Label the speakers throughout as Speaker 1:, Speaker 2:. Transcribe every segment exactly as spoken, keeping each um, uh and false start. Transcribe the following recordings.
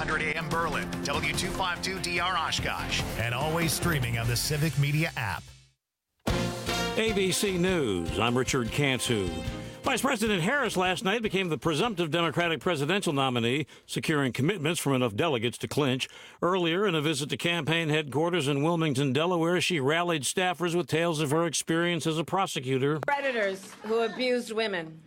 Speaker 1: hundred A M Berlin, W two fifty-two D R Oshkosh, and always streaming on the Civic Media app.
Speaker 2: A B C News, I'm Richard Cantu. Vice President Harris last night became the presumptive Democratic presidential nominee, securing commitments from enough delegates to clinch. Earlier, in a visit to campaign headquarters in Wilmington, Delaware, she rallied staffers with tales of her experience as a prosecutor.
Speaker 3: Predators who abused women.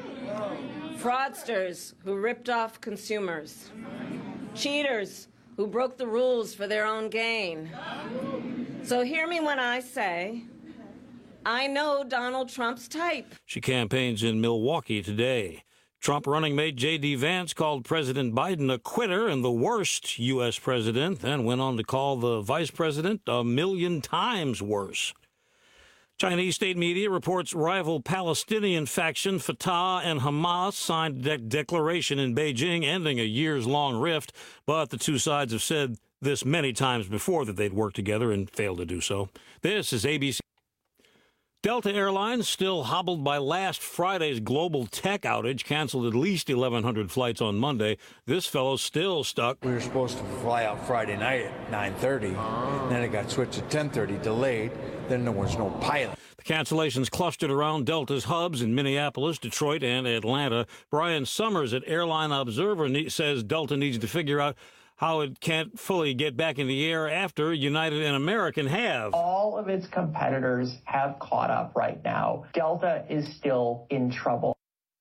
Speaker 3: Fraudsters who ripped off consumers. Cheaters who broke the rules for their own gain. So hear me when I say, I know Donald Trump's type.
Speaker 2: She campaigns in Milwaukee today. Trump running mate J D. Vance called President Biden a quitter and the worst U S president, then went on to call the vice president a million times worse. Chinese state media reports rival Palestinian faction Fatah and Hamas signed a de- declaration in Beijing ending a years-long rift, but the two sides have said this many times before that they'd work together and failed to do so. This is A B C. Delta Airlines, still hobbled by last Friday's global tech outage, canceled at least eleven hundred flights on Monday. This fellow's still stuck.
Speaker 4: We were supposed to fly out Friday night at nine thirty. Oh. Then it got switched to ten thirty, delayed. Then there was no pilot.
Speaker 2: The cancellations clustered around Delta's hubs in Minneapolis, Detroit, and Atlanta. Brian Summers at Airline Observer ne- says Delta needs to figure out how it can't fully get back in the air after United and American have.
Speaker 5: All of its competitors have caught up right now. Delta is still in trouble.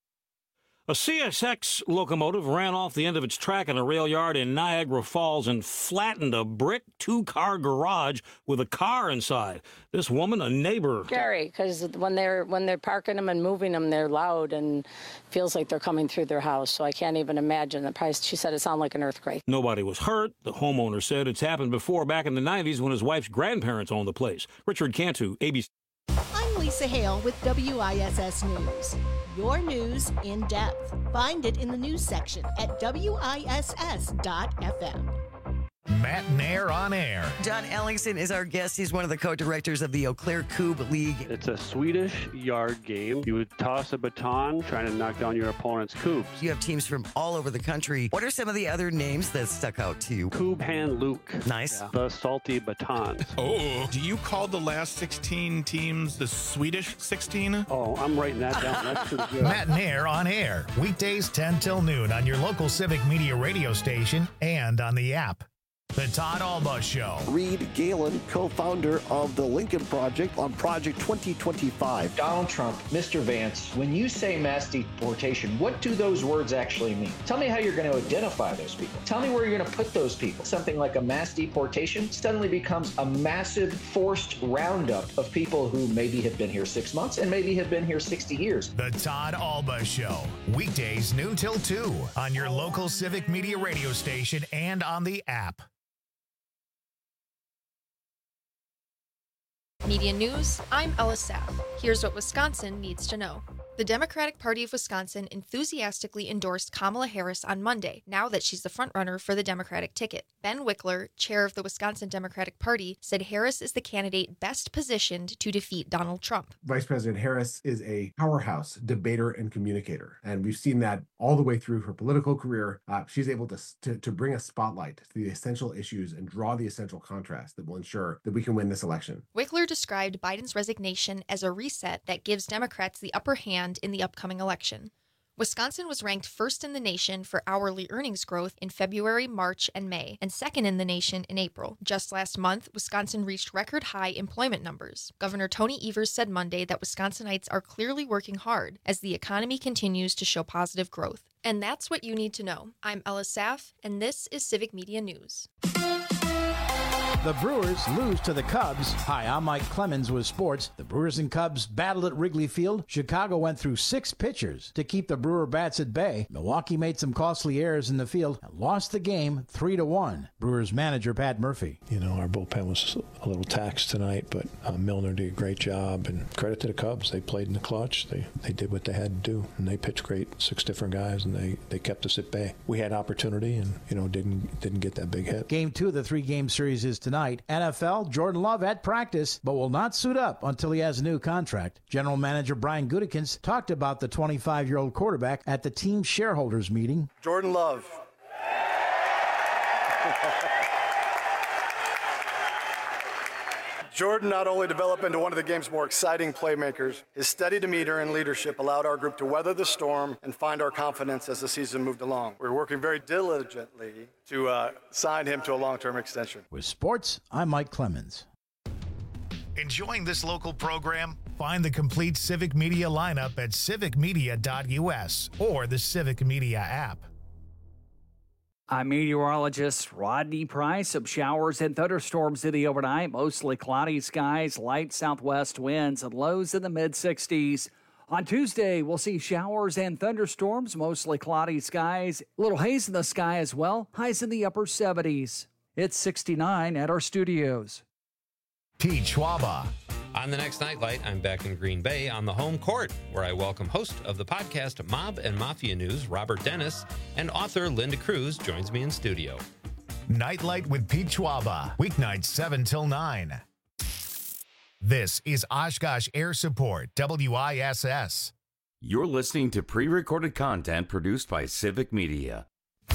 Speaker 2: A C S X locomotive ran off the end of its track in a rail yard in Niagara Falls and flattened a brick two-car garage with a car inside. This woman, a neighbor.
Speaker 6: Scary, because when they're when they're parking them and moving them, they're loud and feels like they're coming through their house. So I can't even imagine the price. She said it sounded like an earthquake.
Speaker 2: Nobody was hurt. The homeowner said it's happened before back in the nineties when his wife's grandparents owned the place. Richard Cantu, A B C.
Speaker 7: I'm Lisa Hale with W I S S News. Your news in depth. Find it in the news section at W I S S dot F M.
Speaker 1: Matt Nair on air.
Speaker 8: John Ellingson is our guest. He's one of the co-directors of the Eau Claire Cube League.
Speaker 9: It's a Swedish yard game. You would toss a baton trying to knock down your opponent's cubes.
Speaker 8: You have teams from all over the country. What are some of the other names that stuck out to you?
Speaker 9: Cube Hand Luke.
Speaker 8: Nice.
Speaker 9: Yeah. The Salty Baton.
Speaker 10: Oh, do you call the last sixteen teams the Swedish sixteen?
Speaker 9: Oh, I'm writing that down. That's pretty good.
Speaker 1: Matt Nair on air. Weekdays ten till noon on your local Civic Media radio station and on the app. The Todd Alba Show.
Speaker 11: Reed Galen, co-founder of the Lincoln Project on Project twenty twenty-five.
Speaker 12: Donald Trump, Mister Vance, when you say mass deportation, what do those words actually mean? Tell me how you're going to identify those people. Tell me where you're going to put those people. Something like a mass deportation suddenly becomes a massive forced roundup of people who maybe have been here six months and maybe have been here sixty years.
Speaker 1: The Todd Alba Show. Weekdays noon till two on your local Civic Media radio station and on the app.
Speaker 13: Media News, I'm Ella Saff. Here's what Wisconsin needs to know. The Democratic Party of Wisconsin enthusiastically endorsed Kamala Harris on Monday, now that she's the frontrunner for the Democratic ticket. Ben Wickler, chair of the Wisconsin Democratic Party, said Harris is the candidate best positioned to defeat Donald Trump.
Speaker 14: Vice President Harris is a powerhouse debater and communicator, and we've seen that all the way through her political career. Uh, she's able to, to, to bring a spotlight to the essential issues and draw the essential contrast that will ensure that we can win this election.
Speaker 13: Wickler described Biden's resignation as a reset that gives Democrats the upper hand in the upcoming election. Wisconsin was ranked first in the nation for hourly earnings growth in February, March, and May, and second in the nation in April. Just last month, Wisconsin reached record high employment numbers. Governor Tony Evers said Monday that Wisconsinites are clearly working hard as the economy continues to show positive growth. And that's what you need to know. I'm Ella Saff, and this is Civic Media News.
Speaker 15: The Brewers lose to the Cubs. Hi, I'm Mike Clemens with sports. The Brewers and Cubs battled at Wrigley Field. Chicago went through six pitchers to keep the Brewer bats at bay. Milwaukee made some costly errors in the field and lost the game three to one. Brewers manager Pat Murphy.
Speaker 16: You know, our bullpen was a little taxed tonight, but uh, Milner did a great job. And credit to the Cubs. They played in the clutch. They they did what they had to do, and they pitched great. Six different guys, and they, they kept us at bay. We had opportunity, and you know didn't didn't get that big hit.
Speaker 15: Game two of the three-game series is tonight. N F L, Jordan Love at practice, but will not suit up until he has a new contract. General Manager Brian Gutekunst talked about the twenty-five-year-old quarterback at the team shareholders meeting.
Speaker 17: Jordan Love, Jordan not only developed into one of the game's more exciting playmakers, his steady demeanor and leadership allowed our group to weather the storm and find our confidence as the season moved along. We're working very diligently to uh, sign him to a long-term extension.
Speaker 15: With sports, I'm Mike Clemens.
Speaker 1: Enjoying this local program? Find the complete Civic Media lineup at civic media dot u s or the Civic Media app.
Speaker 18: I'm meteorologist Rodney Price. Some showers and thunderstorms in the overnight. Mostly cloudy skies, light southwest winds, and lows in the mid sixties. On Tuesday, we'll see showers and thunderstorms, mostly cloudy skies. A little haze in the sky as well. Highs in the upper seventies. It's sixty-nine at our studios.
Speaker 1: Pete Schwaba.
Speaker 19: On the next Nightlight, I'm back in Green Bay on the home court, where I welcome host of the podcast Mob and Mafia News, Robert Dennis, and author Linda Cruz joins me in studio.
Speaker 1: Nightlight with Pete Schwaba, weeknights seven till nine. This is Oshkosh Air Support, W I S S.
Speaker 20: You're listening to pre-recorded content produced by Civic Media.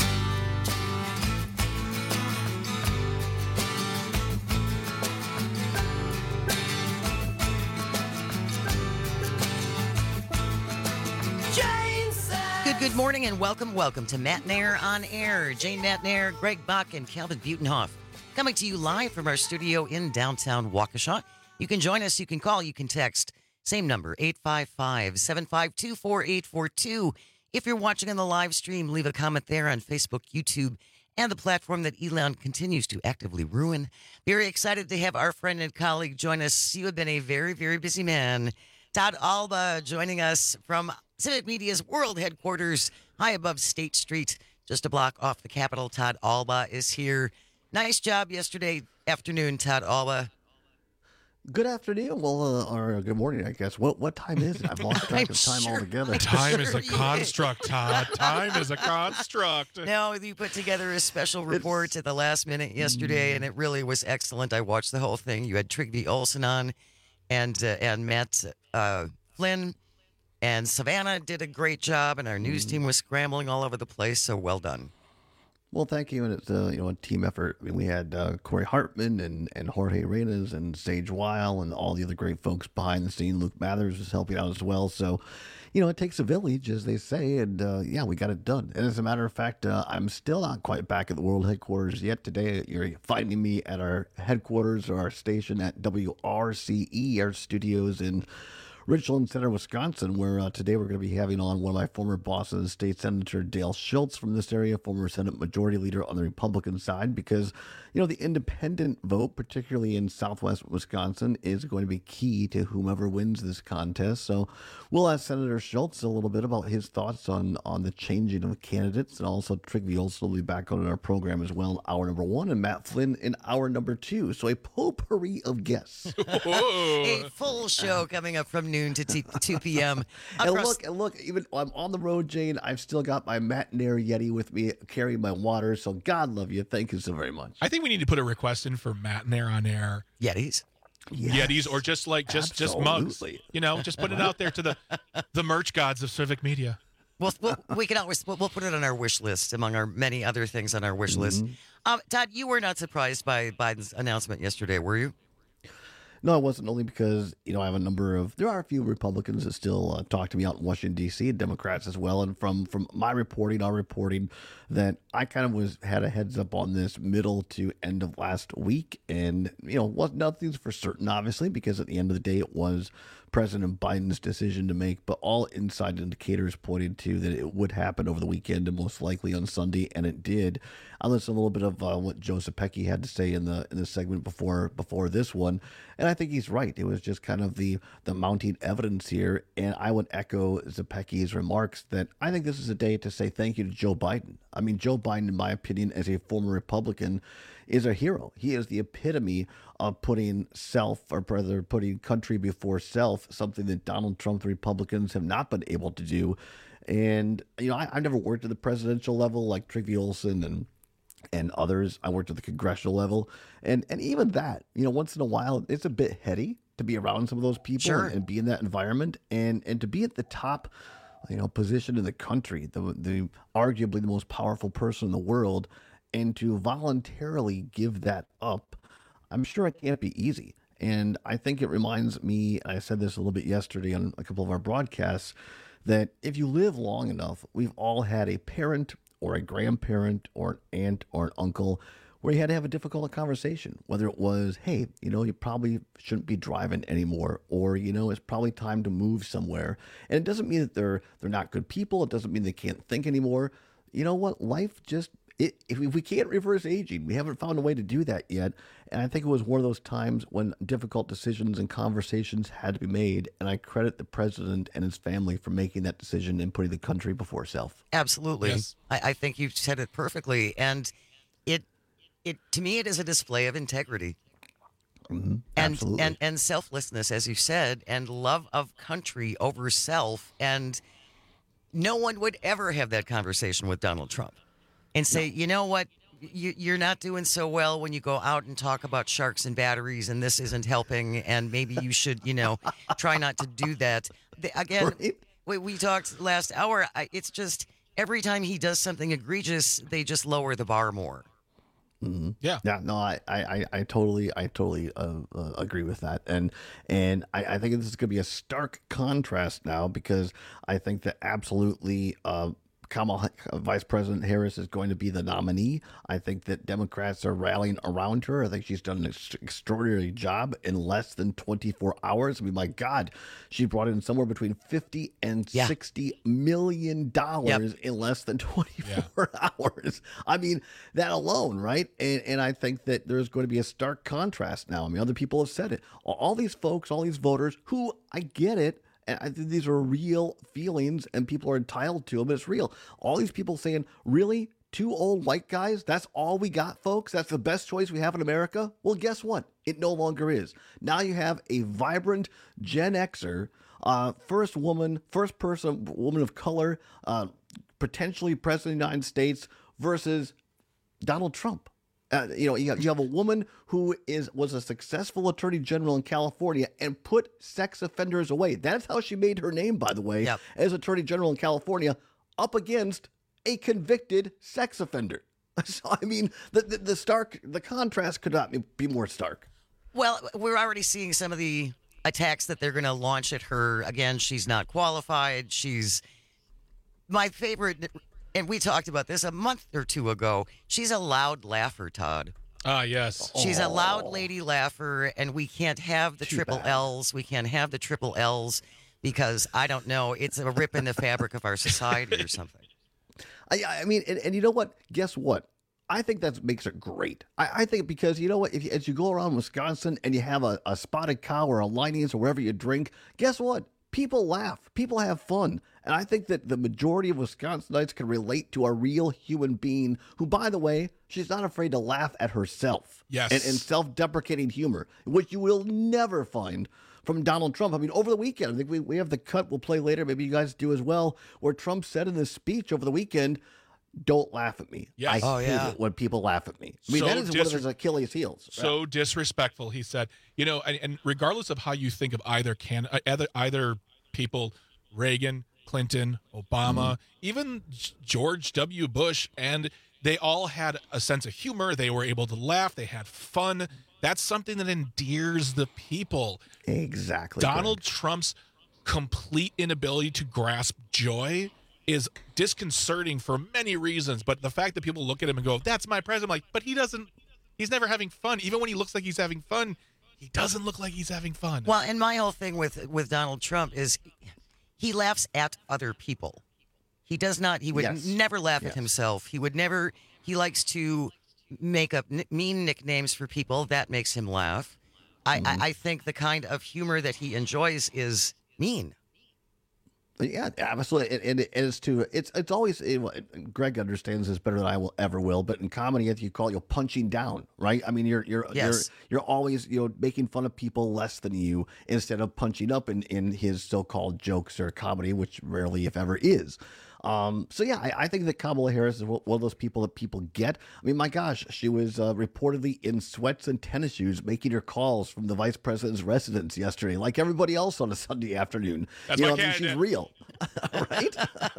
Speaker 8: Good morning and welcome, welcome to Matt Nair on Air. Jane Matt Nair, Greg Buck, and Calvin Butenhoff coming to you live from our studio in downtown Waukesha. You can join us, you can call, you can text. Same number, eight five five, seven five two, four eight four two. If you're watching on the live stream, leave a comment there on Facebook, YouTube, and the platform that Elon continues to actively ruin. Very excited to have our friend and colleague join us. You have been a very, very busy man. Todd Alba joining us from Civic Media's world headquarters, high above State Street, just a block off the Capitol. Todd Alba is here. Nice job yesterday afternoon, Todd Alba.
Speaker 11: Good afternoon. Well, uh, or good morning, I guess. What what time is it? I've lost track of time
Speaker 8: sure,
Speaker 11: altogether.
Speaker 8: I'm
Speaker 21: Time
Speaker 8: sure
Speaker 21: is a construct, Todd. Time is a construct.
Speaker 8: No, you put together a special report it's, at the last minute yesterday, mm. and it really was excellent. I watched the whole thing. You had Trygve Olsen on, and uh, and Matt uh, Flynn. And Savannah did a great job, and our news team was scrambling all over the place, so well done.
Speaker 11: Well, thank you, and it's uh, you know a team effort. I mean, we had uh, Corey Hartman and, and Jorge Reyes and Sage Weil and all the other great folks behind the scene. Luke Mathers was helping out as well. So, you know, it takes a village, as they say, and uh, yeah, we got it done. And as a matter of fact, uh, I'm still not quite back at the world headquarters yet. Today, you're finding me at our headquarters or our station at W R C E, our studios in Richland Center, Wisconsin, where uh, today we're going to be having on one of my former bosses, State Senator Dale Schultz from this area, former Senate Majority Leader on the Republican side, because, you know, the independent vote, particularly in southwest Wisconsin, is going to be key to whomever wins this contest. So we'll ask Senator Schultz a little bit about his thoughts on, on the changing of candidates, and also Trygve Olsen will be back on our program as well in hour number one, and Matt Flynn in hour number two. So a potpourri of guests.
Speaker 8: A full show coming up from noon to two p.m.
Speaker 11: And look, and look, even I'm on the road, Jane. I've still got my Matt Nair Yeti with me, carrying my water. So God love you. Thank you so very much.
Speaker 21: I think we need to put a request in for Matt Nair on air.
Speaker 8: Yetis.
Speaker 21: Yes. Yetis, or just like just Absolutely. just mugs. You know, just put it out there to the the merch gods of Civic Media.
Speaker 8: Well, we'll we can always we'll, we'll put it on our wish list among our many other things on our wish mm-hmm. list. Um, Todd, you were not surprised by Biden's announcement yesterday, were you?
Speaker 11: No, it wasn't, only because, you know, I have a number of, there are a few Republicans that still uh, talk to me out in Washington, D C, and Democrats as well. And from, from my reporting, our reporting, that I kind of was had a heads up on this middle to end of last week. And, you know, was nothing's for certain, obviously, because at the end of the day, it was President Biden's decision to make, but all inside indicators pointed to that it would happen over the weekend and most likely on Sunday, and it did. I listened a little bit of uh, what Joe Zepecki had to say in the in the segment before before this one, and I think he's right. It was just kind of the the mounting evidence here, and I would echo Zepecki's remarks that I think this is a day to say thank you to Joe Biden. I mean, Joe Biden, in my opinion, as a former Republican, is a hero. He is the epitome of putting self, or rather putting country before self, something that Donald Trump, the Republicans, have not been able to do. And, you know, I, I've never worked at the presidential level like Trygve Olsen and and others. I worked at the congressional level. And and even that, you know, once in a while, it's a bit heady to be around some of those people
Speaker 8: sure.
Speaker 11: and, and be in that environment. And, and to be at the top, you know, position in the country, the the arguably the most powerful person in the world, and to voluntarily give that up, I'm sure it can't be easy. And I think it reminds me, I said this a little bit yesterday on a couple of our broadcasts, that if you live long enough, we've all had a parent or a grandparent or an aunt or an uncle where you had to have a difficult conversation, whether it was, hey, you know, you probably shouldn't be driving anymore, or, you know, it's probably time to move somewhere. And it doesn't mean that they're they're not good people. It doesn't mean they can't think anymore. You know what? Life just, it, if we can't reverse aging, we haven't found a way to do that yet. And I think it was one of those times when difficult decisions and conversations had to be made. And I credit the president and his family for making that decision and putting the country before self.
Speaker 8: Absolutely.
Speaker 21: Yes.
Speaker 8: I, I think you said it perfectly. And it, it to me, it is a display of integrity.
Speaker 11: Mm-hmm.
Speaker 8: And,
Speaker 11: Absolutely.
Speaker 8: and and selflessness, as you said, and love of country over self. And no one would ever have that conversation with Donald Trump and say, no. you know what, you, you're not doing so well when you go out and talk about sharks and batteries, and this isn't helping, and maybe you should, you know, try not to do that. The, again, right. we, we talked last hour. I, it's just every time he does something egregious, they just lower the bar more.
Speaker 11: Mm-hmm.
Speaker 21: Yeah,
Speaker 11: yeah, no, I, I, I totally, I totally uh, uh, agree with that, and and I, I think this is going to be a stark contrast now, because I think that absolutely uh, Kamala, uh, Vice President Harris is going to be the nominee. I think that Democrats are rallying around her. I think she's done an ex- extraordinary job in less than twenty-four hours. I mean, my God, she brought in somewhere between fifty and
Speaker 8: yeah.
Speaker 11: sixty million dollars yep. in less than twenty-four yeah. hours. I mean, that alone, right? And and I think that there's going to be a stark contrast now. I mean, other people have said it. All these folks, all these voters who, I get it, and I think these are real feelings and people are entitled to them, but it's real. All these people saying, really? Two old white guys? That's all we got, folks? That's the best choice we have in America? Well, guess what? It no longer is. Now you have a vibrant Gen Xer, uh, first woman, first person, woman of color, uh, potentially president of the United States versus Donald Trump. Uh, you know, you have, you have a woman who is was a successful attorney general in California and put sex offenders away. That's how she made her name, by the way,
Speaker 8: yep.
Speaker 11: as attorney general in California, up against a convicted sex offender. So, I mean, the, the, the stark, the contrast could not be more stark.
Speaker 8: Well, we're already seeing some of the attacks that they're going to launch at her. Again, she's not qualified. She's my favorite. And we talked about this a month or two ago. She's a loud laugher, Todd.
Speaker 21: Ah, yes.
Speaker 8: She's a loud lady laugher, and we can't have the
Speaker 11: Too
Speaker 8: triple
Speaker 11: bad.
Speaker 8: L's. We can't have the triple L's because, I don't know, it's a rip in the fabric of our society or something.
Speaker 11: I, I mean, and, and you know what? Guess what? I think that makes it great. I, I think because, you know what? If you, as you go around Wisconsin and you have a, a spotted cow or a Liney's or wherever you drink, guess what? People laugh. People have fun. And I think that the majority of Wisconsinites can relate to a real human being who, by the way, she's not afraid to laugh at herself.
Speaker 21: Yes.
Speaker 11: And, and self-deprecating humor, which you will never find from Donald Trump. I mean, over the weekend, I think we, we have the cut we'll play later, maybe you guys do as well, where Trump said in his speech over the weekend, don't laugh at me.
Speaker 21: Yes.
Speaker 11: I
Speaker 8: Oh,
Speaker 11: hate
Speaker 8: yeah.
Speaker 11: it when people laugh at me. I mean,
Speaker 21: So
Speaker 11: that is one of
Speaker 21: dis-
Speaker 11: his Achilles heels.
Speaker 21: So disrespectful, he said. You know, and, and regardless of how you think of either can either either people, Reagan, Clinton, Obama, mm. even George W. Bush, and they all had a sense of humor. They were able to laugh. They had fun. That's something that endears the people.
Speaker 11: Exactly.
Speaker 21: Donald
Speaker 11: Greg.
Speaker 21: Trump's complete inability to grasp joy is disconcerting for many reasons. But the fact that people look at him and go, that's my president, I'm like, but he doesn't, he's never having fun. Even when he looks like he's having fun, he doesn't look like he's having fun.
Speaker 8: Well, and my whole thing with, with Donald Trump is he laughs at other people. He does not, he would
Speaker 11: Yes.
Speaker 8: never laugh
Speaker 11: Yes.
Speaker 8: at himself. He would never, he likes to make up n- mean nicknames for people. That makes him laugh. I,
Speaker 11: Mm-hmm.
Speaker 8: I, I think the kind of humor that he enjoys is mean.
Speaker 11: Yeah, absolutely. And, and it is too. It's it's always. It, Greg understands this better than I will ever will. But in comedy, if you call it, you're punching down, right? I mean, you're you're
Speaker 8: Yes.
Speaker 11: you're you're always you know making fun of people less than you instead of punching up in in his so-called jokes or comedy, which rarely, if ever, is. Um, so yeah, I, I think that Kamala Harris is one of those people that people get. I mean, my gosh, she was uh, reportedly in sweats and tennis shoes making her calls from the vice president's residence yesterday, like everybody else on a Sunday afternoon.
Speaker 21: That's
Speaker 11: you
Speaker 21: my
Speaker 11: know, I mean,
Speaker 21: candidate.
Speaker 11: she's real, right?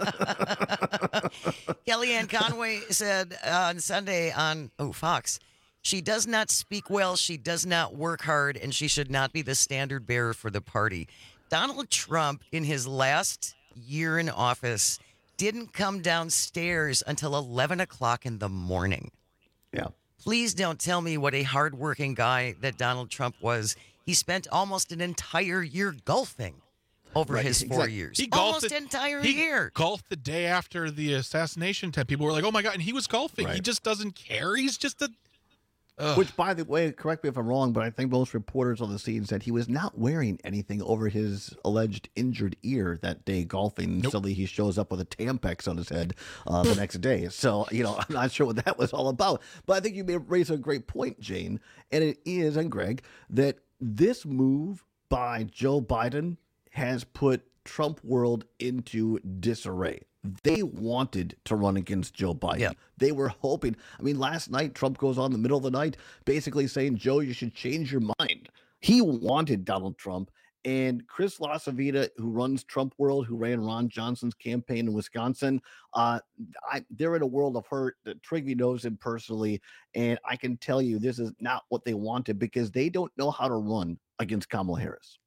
Speaker 8: Kellyanne Conway said on Sunday on oh Fox, she does not speak well, she does not work hard, and she should not be the standard bearer for the party. Donald Trump, in his last year in office, didn't come downstairs until eleven o'clock in the morning.
Speaker 11: Yeah.
Speaker 8: Please don't tell me what a hardworking guy that Donald Trump was. He spent almost an entire year golfing over
Speaker 21: Right,
Speaker 8: his four
Speaker 21: exactly.
Speaker 8: years.
Speaker 21: He golfed
Speaker 8: Almost
Speaker 21: the-
Speaker 8: an entire
Speaker 21: he
Speaker 8: year.
Speaker 21: golfed the day after the assassination attempt. People were like, "Oh my god!" And he was golfing. He
Speaker 11: Right.
Speaker 21: just doesn't care. He's just a. Ugh.
Speaker 11: Which, by the way, correct me if I'm wrong, but I think most reporters on the scene said he was not wearing anything over his alleged injured ear that day golfing.
Speaker 21: Nope.
Speaker 11: Suddenly he shows up with a Tampax on his head uh, the next day. So, you know, I'm not sure what that was all about. But I think you may raise a great point, Jane. And it is, and Greg, that this move by Joe Biden has put Trump world into disarray. They wanted to run against Joe Biden.
Speaker 8: Yeah.
Speaker 11: They were hoping. I mean, last night, Trump goes on in the middle of the night basically saying, Joe, you should change your mind. He wanted Donald Trump. And Chris LaCivita, who runs Trump World, who ran Ron Johnson's campaign in Wisconsin, uh, I, they're in a world of hurt. Triggy knows him personally. And I can tell you this is not what they wanted because they don't know how to run against Kamala Harris.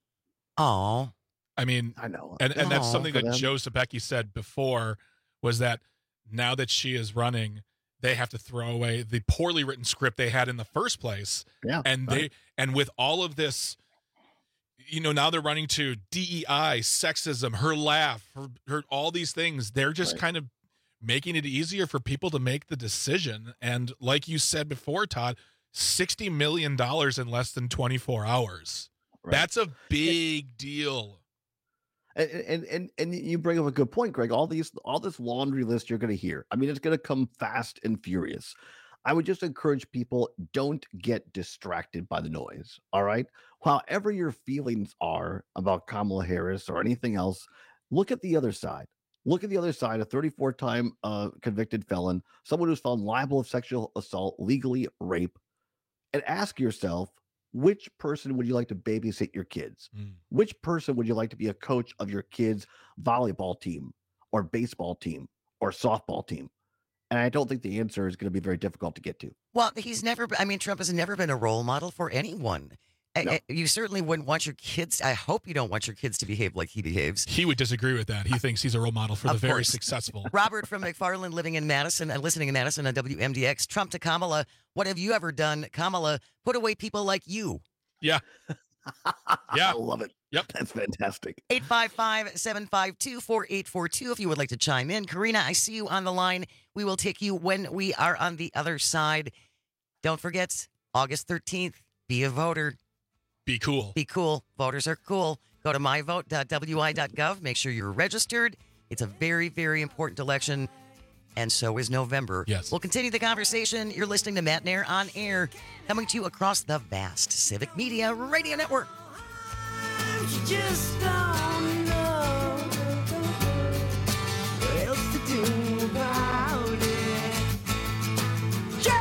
Speaker 8: Oh.
Speaker 21: I mean,
Speaker 11: I know.
Speaker 21: And and that's
Speaker 11: Aw,
Speaker 21: something
Speaker 11: for
Speaker 21: that
Speaker 11: them.
Speaker 21: Joe Sapecki said before was that now that she is running, they have to throw away the poorly written script they had in the first place.
Speaker 11: Yeah.
Speaker 21: And they
Speaker 11: right.
Speaker 21: and with all of this, you know, now they're running to D E I, sexism, her laugh, her, her all these things. They're just
Speaker 11: Right.
Speaker 21: kind of making it easier for people to make the decision. And like you said before, Todd, sixty million dollars in less than twenty-four hours.
Speaker 11: Right.
Speaker 21: That's a big deal.
Speaker 11: And, and and and you bring up a good point, Greg. All these, all this laundry list you're going to hear. I mean, it's going to come fast and furious. I would just encourage people, don't get distracted by the noise. All right. However your feelings are about Kamala Harris or anything else, look at the other side. Look at the other side. A thirty-four time uh, convicted felon, someone who's found liable of sexual assault, legally rape, and ask yourself, which person would you like to babysit your kids?
Speaker 21: Mm.
Speaker 11: Which person would you like to be a coach of your kids' volleyball team or baseball team or softball team? And I don't think the answer is going to be very difficult to get to.
Speaker 8: Well, he's never, I mean, Trump has never been a role model for anyone.
Speaker 11: No.
Speaker 8: Uh, You certainly wouldn't want your kids, I hope you don't want your kids to behave like he behaves.
Speaker 21: He would disagree with that. He thinks he's a role model for the
Speaker 8: Of
Speaker 21: very
Speaker 8: course.
Speaker 21: successful.
Speaker 8: Robert from McFarland, living in Madison and listening in Madison on W M D X. Trump to Kamala, what have you ever done? Kamala, put away people like you.
Speaker 21: Yeah. Yeah.
Speaker 11: I love it.
Speaker 21: Yep.
Speaker 11: That's fantastic.
Speaker 8: eight five five, seven five two, four eight four two if you would like to chime in. Karina, I see you on the line. We will take you when we are on the other side. Don't forget, August thirteenth, be a voter.
Speaker 21: Be cool.
Speaker 8: Be cool. Voters are cool. Go to my vote dot w i dot gov. Make sure you're registered. It's a very, very important election. And so is November.
Speaker 21: Yes.
Speaker 8: We'll continue the conversation. You're listening to Matt Nair on Air, coming to you across the vast Civic Media Radio Network.
Speaker 3: Just don't know what else to do about it. Jane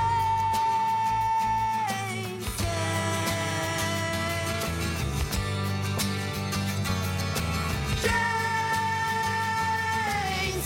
Speaker 3: said, Jane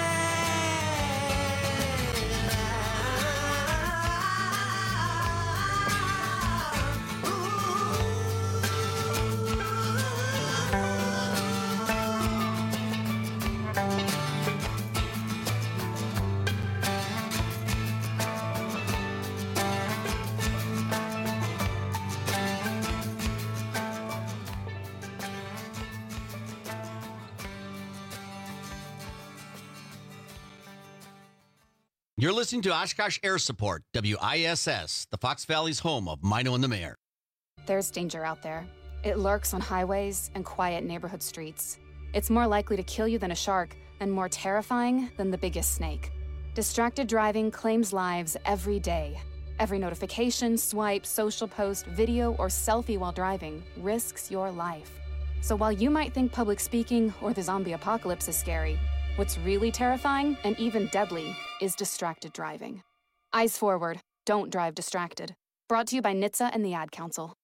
Speaker 22: You're listening to Oshkosh Air Support, W I S S, the Fox Valley's home of Mino and the Mayor.
Speaker 23: There's danger out there. It lurks on highways and quiet neighborhood streets. It's more likely to kill you than a shark and more terrifying than the biggest snake. Distracted driving claims lives every day. Every notification, swipe, social post, video, or selfie while driving risks your life. So while you might think public speaking or the zombie apocalypse is scary, What's really terrifying and even deadly is distracted driving. Eyes forward. Don't drive distracted. Brought to you by N H T S A and the Ad Council.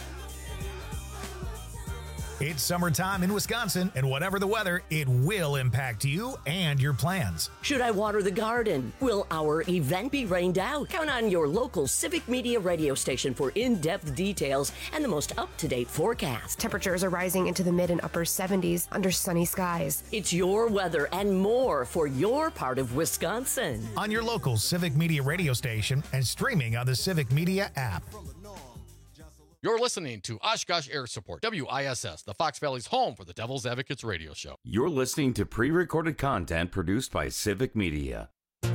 Speaker 1: It's summertime in Wisconsin, and whatever the weather, it will impact you and your plans.
Speaker 4: Should I water the garden? Will our event be rained out? Count on your local Civic Media radio station for in-depth details and the most up-to-date forecast.
Speaker 5: Temperatures are rising into the mid and upper seventies under sunny skies.
Speaker 4: It's your weather and more for your part of Wisconsin.
Speaker 1: On your local Civic Media radio station and streaming on the Civic Media app.
Speaker 6: You're listening to Oshkosh Air Support, W I S S, the Fox Valley's home for the Devil's Advocates radio show.
Speaker 20: You're listening to pre-recorded content produced by Civic Media.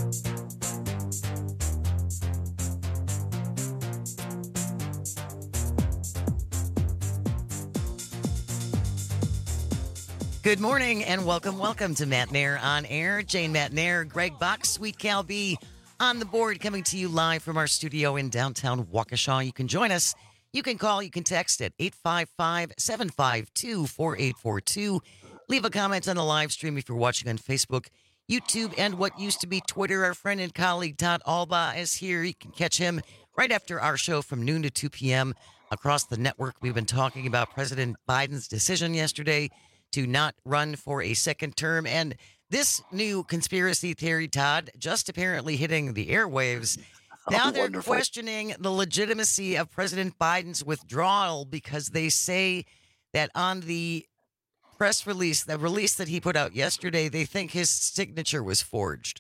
Speaker 8: Good morning and welcome, welcome to Matt Nair on Air. Jane Matt Nair, Greg Buck, Sweet Cal B on the board, coming to you live from our studio in downtown Waukesha. You can join us. You can call, you can text at eight five five, seven five two, four eight four two. Leave a comment on the live stream if you're watching on Facebook, YouTube, and what used to be Twitter. Our friend and colleague Todd Alba is here. You can catch him right after our show from noon to two p.m. across the network. We've been talking about President Biden's decision yesterday to not run for a second term. And this new conspiracy theory, Todd, just apparently hitting the airwaves. Now they're
Speaker 11: Wonderful.
Speaker 8: questioning the legitimacy of President Biden's withdrawal because they say that on the press release, the release that he put out yesterday, they think his signature was forged.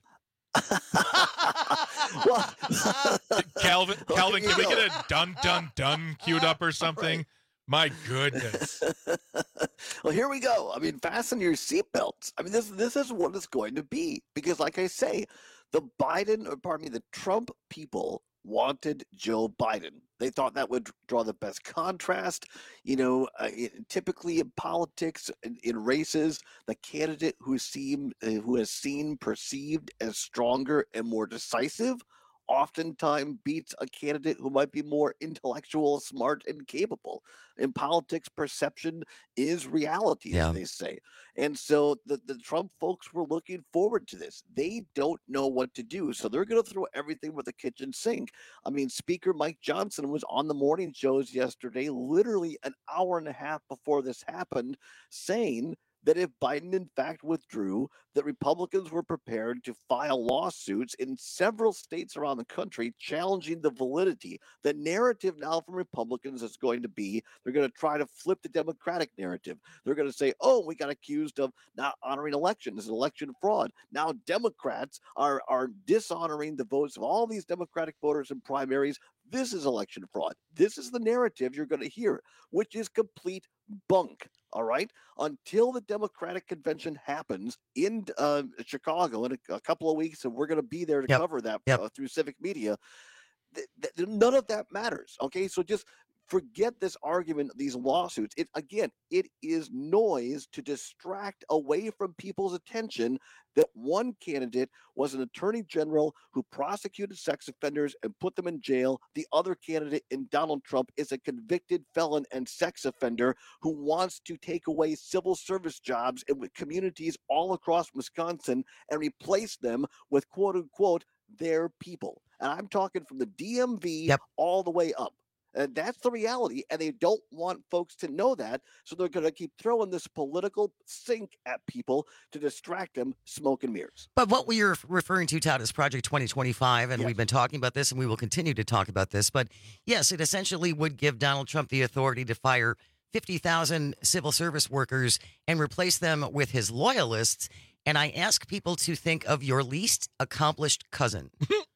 Speaker 11: well,
Speaker 21: Calvin, Calvin, can we get a dun dun dun queued up or something? My goodness.
Speaker 11: well, here we go. I mean, fasten your seatbelts. I mean, this this is what it's going to be because, like I say, the Biden, or pardon me, the Trump people wanted Joe Biden. They thought that would draw the best contrast. You know, uh, it, typically in politics, in, in races, the candidate who seem uh, who is seen perceived as stronger and more decisive oftentimes beats a candidate who might be more intellectual, smart, and capable. In politics, perception is reality,
Speaker 8: Yeah.
Speaker 11: as they say. And so the, the Trump folks were looking forward to this. They don't know what to do, so they're going to throw everything with the kitchen sink. I mean, Speaker Mike Johnson was on the morning shows yesterday, literally an hour and a half before this happened, saying that if Biden in fact withdrew, that Republicans were prepared to file lawsuits in several states around the country challenging the validity. The narrative now from Republicans is going to be they're going to try to flip the Democratic narrative. They're going to say, oh, we got accused of not honoring elections, it's election fraud. Now Democrats are, are dishonoring the votes of all these Democratic voters in primaries. This is election fraud. This is the narrative you're going to hear, which is complete bunk. All right. Until the Democratic convention happens in uh, Chicago in a, a couple of weeks, and we're going to be there to
Speaker 8: Yep.
Speaker 11: cover that
Speaker 8: Yep.
Speaker 11: uh, through Civic Media. Th- th- none of that matters. Okay. So just forget this argument, these lawsuits. It again, it is noise to distract away from people's attention that one candidate was an attorney general who prosecuted sex offenders and put them in jail. The other candidate in Donald Trump is a convicted felon and sex offender who wants to take away civil service jobs in communities all across Wisconsin and replace them with quote unquote their people. And I'm talking from the D M V
Speaker 8: Yep.
Speaker 11: all the way up. And that's the reality, and they don't want folks to know that, so they're going to keep throwing this political sink at people to distract them, smoke and mirrors.
Speaker 8: But what we are referring to, Todd, is Project twenty twenty-five, and we've been talking about this, and we will continue to talk about this. But yes, it essentially would give Donald Trump the authority to fire fifty thousand civil service workers and replace them with his loyalists. And I ask people to think of your least accomplished cousin.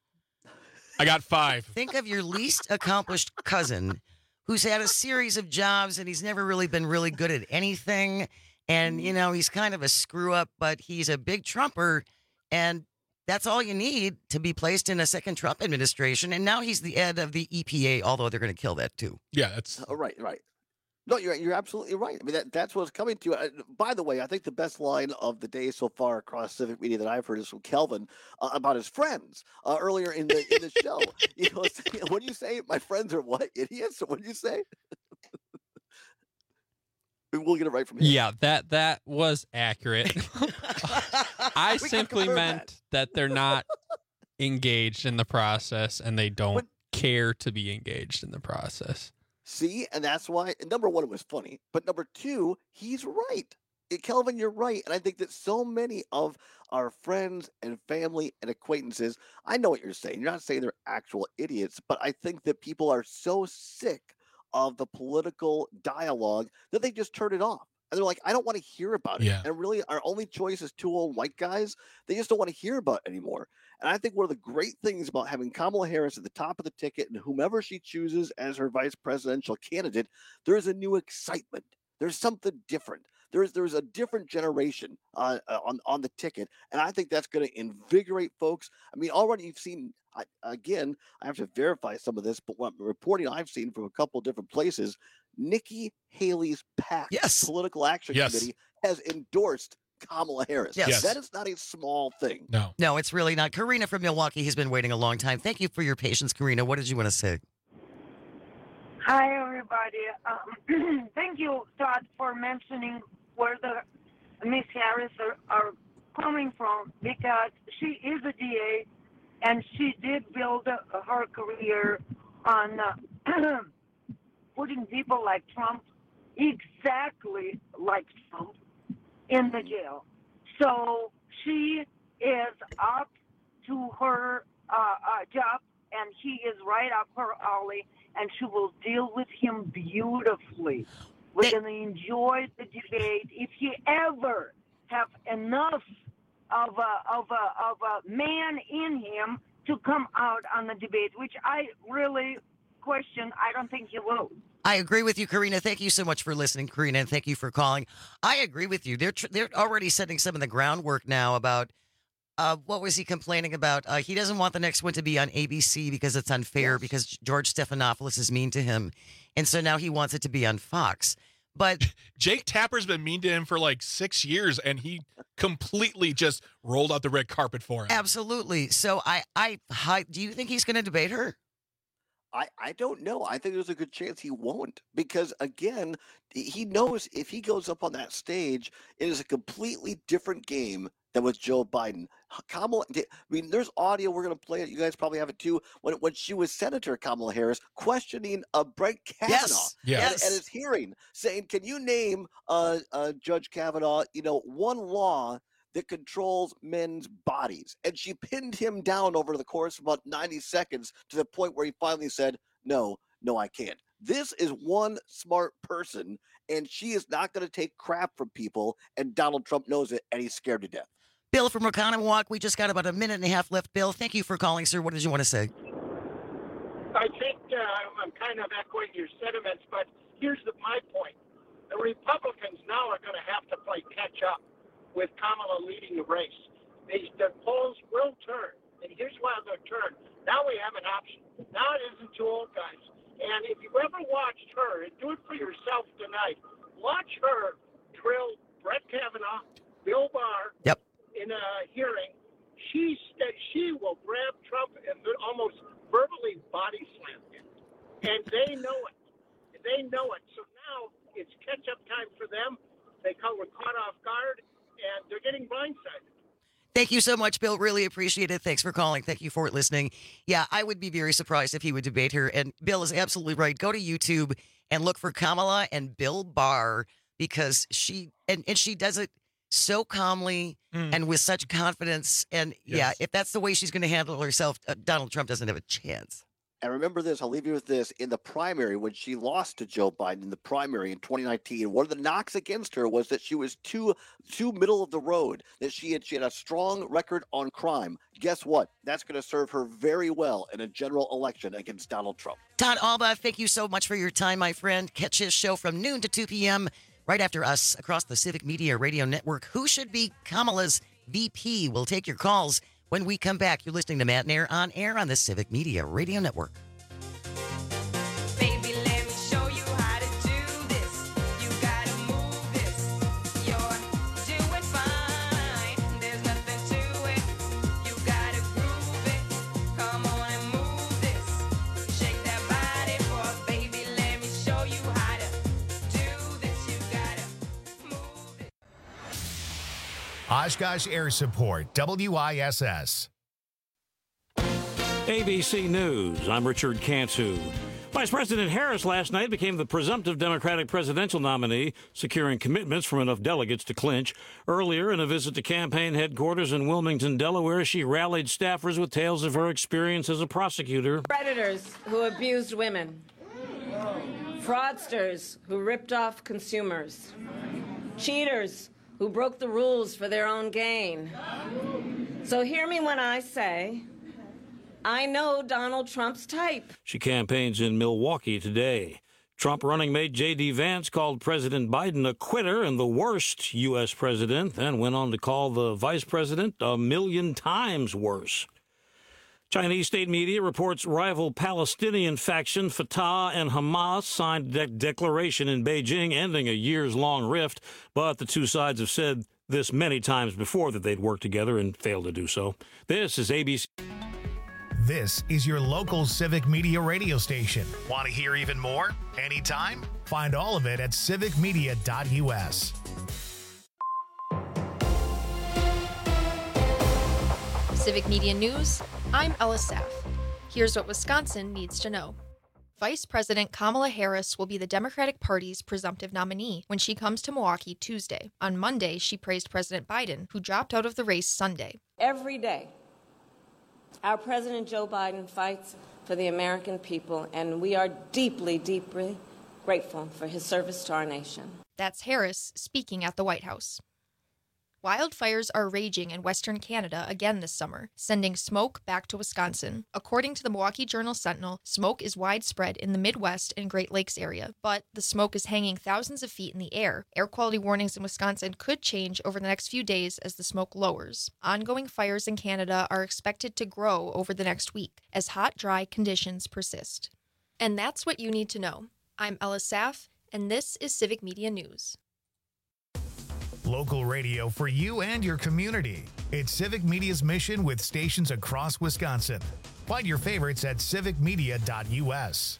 Speaker 21: I got five.
Speaker 8: Think of your least accomplished cousin who's had a series of jobs and he's never really been really good at anything. And, you know, he's kind of a screw up, but he's a big Trumper. And that's all you need to be placed in a second Trump administration. And now he's the head of the E P A, although they're going to kill that too.
Speaker 21: Yeah, that's
Speaker 11: Oh, right, right. No, you're you're absolutely right. I mean, that, that's what's coming to. Uh, by the way, I think the best line of the day so far across Civic Media that I've heard is from Kelvin uh, about his friends uh, earlier in the in the show. You know, what do you say? My friends are what idiots? What do you say? We'll get it right from here.
Speaker 2: Yeah, that that was accurate. I simply meant that. that they're not engaged in the process and they don't but, care to be engaged in the process.
Speaker 11: See, and that's why, number one, it was funny. But number two, he's right. Kelvin, you're right. And I think that so many of our friends and family and acquaintances, I know what you're saying. You're not saying they're actual idiots, but I think that people are so sick of the political dialogue that they just turn it off. And they're like, I don't want to hear about it.
Speaker 21: Yeah.
Speaker 11: And really, our only choice is two old white guys. They just don't want to hear about it anymore. And I think one of the great things about having Kamala Harris at the top of the ticket and whomever she chooses as her vice presidential candidate, there is a new excitement. There's something different. There's there's a different generation uh, on, on the ticket. And I think that's going to invigorate folks. I mean, already you've seen, I, again, I have to verify some of this, but what reporting I've seen from a couple of different places, Nikki Haley's PAC,
Speaker 8: yes.
Speaker 11: Political Action
Speaker 21: yes.
Speaker 11: Committee, has endorsed Kamala Harris.
Speaker 8: Yes.
Speaker 21: Yes.
Speaker 11: That is not a small thing.
Speaker 21: No.
Speaker 8: No, it's really not. Karina from Milwaukee has been waiting a long time. Thank you for your patience, Karina. What did you want to say?
Speaker 7: Hi, everybody. Um, thank you, Todd, for mentioning where the Miss Harris are, are coming from, because she is a D A, and she did build uh, her career on uh, putting people like Trump, exactly like Trump, in the jail. So she is up to her uh, uh, job, and he is right up her alley, and she will deal with him beautifully. We're going to enjoy the debate. If he ever have enough of a, of a, of a man in him to come out on the debate, which I really question, I don't think he will.
Speaker 8: I agree with you, Karina. Thank you so much for listening, Karina, and thank you for calling. I agree with you. They're tr- they're already setting some of the groundwork now about uh, what was he complaining about? Uh, he doesn't want the next one to be on A B C because it's unfair, yes. because George Stephanopoulos is mean to him, and so now he wants it to be on Fox. But
Speaker 21: Jake Tapper's been mean to him for like six years, and he completely just rolled out the red carpet for him.
Speaker 8: Absolutely. So I, I, I do you think he's going to debate her?
Speaker 11: I, I don't know. I think there's a good chance he won't, because, again, he knows if he goes up on that stage, it is a completely different game than with Joe Biden. Kamala, I mean, there's audio. We're going to play it. You guys probably have it too. When when she was Senator Kamala Harris questioning uh, Brett Kavanaugh
Speaker 8: yes. Yes.
Speaker 11: At, at his hearing, saying, "Can you name uh, uh, Judge Kavanaugh, you know, one law that controls men's bodies?" And she pinned him down over the course of about ninety seconds to the point where he finally said, "No, no, I can't." This is one smart person, and she is not going to take crap from people, and Donald Trump knows it, and he's scared to death.
Speaker 8: Bill from Reconnawalk, we just got about a minute and a half left. Bill, thank you for calling, sir. What did you want to say?
Speaker 10: I think uh, I'm kind of echoing your sentiments, but here's the, my point. The Republicans now are going to have to play catch up with Kamala leading the race. They, the polls will turn, and here's why they'll turn. Now we have an option. Now it isn't two old guys. And if you ever watched her, and do it for yourself tonight, watch her drill Brett Kavanaugh, Bill Barr,
Speaker 8: yep.
Speaker 10: in a hearing. She st- she will grab Trump and almost verbally body slam him. And they know it. They know it. So now it's catch-up time for them. They call, were caught off guard, and they're getting blindsided.
Speaker 8: Thank you so much, Bill. Really appreciate it. Thanks for calling. Thank you for listening. Yeah, I would be very surprised if he would debate her. And Bill is absolutely right. Go to YouTube and look for Kamala and Bill Barr, because she and, and she does it so calmly mm. and with such confidence. And yes. yeah, if that's the way she's going to handle herself, uh, Donald Trump doesn't have a chance.
Speaker 11: And remember this, I'll leave you with this. In the primary, when she lost to Joe Biden in the primary in twenty nineteen, one of the knocks against her was that she was too too middle of the road, that she had she had a strong record on crime. Guess what? That's going to serve her very well in a general election against Donald Trump.
Speaker 8: Todd Alba, thank you so much for your time, my friend. Catch his show from noon to two p.m. right after us across the Civic Media Radio Network. Who should be Kamala's V P? We'll take your calls when we come back. You're listening to Matt Nair on air on the Civic Media Radio Network.
Speaker 1: Oshkosh Air Support, W I S S.
Speaker 9: A B C News, I'm Richard Cantu. Vice President Harris last night became the presumptive Democratic presidential nominee, securing commitments from enough delegates to clinch. Earlier, in a visit to campaign headquarters in Wilmington, Delaware, she rallied staffers with tales of her experience as a prosecutor.
Speaker 12: Predators who abused women. Fraudsters who ripped off consumers. Cheaters who broke the rules for their own gain. So hear me when I say, I know Donald Trump's type.
Speaker 9: She campaigns in Milwaukee today. Trump running mate J D. Vance called President Biden a quitter and the worst U S president, then went on to call the vice president a million times worse. Chinese state media reports rival Palestinian faction Fatah and Hamas signed a de- declaration in Beijing ending a years-long rift, but the two sides have said this many times before that they'd work together and failed to do so. This is A B C.
Speaker 1: This is your local Civic Media radio station. Want to hear even more? Anytime? Find all of it at civic media dot U S.
Speaker 13: Civic Media News, I'm Ella Saff. Here's what Wisconsin needs to know. Vice President Kamala Harris will be the Democratic Party's presumptive nominee when she comes to Milwaukee Tuesday. On Monday, she praised President Biden, who dropped out of the race Sunday.
Speaker 12: Every day, our President Joe Biden fights for the American people, and we are deeply, deeply grateful for his service to our nation.
Speaker 13: That's Harris speaking at the White House. Wildfires are raging in Western Canada again this summer, sending smoke back to Wisconsin. According to the Milwaukee Journal-Sentinel, smoke is widespread in the Midwest and Great Lakes area, but the smoke is hanging thousands of feet in the air. Air quality warnings in Wisconsin could change over the next few days as the smoke lowers. Ongoing fires in Canada are expected to grow over the next week as hot, dry conditions persist. And that's what you need to know. I'm Ella Saff, and this is Civic Media News.
Speaker 1: Local radio for you and your community. It's Civic Media's mission with stations across Wisconsin. Find your favorites at civic media dot U S.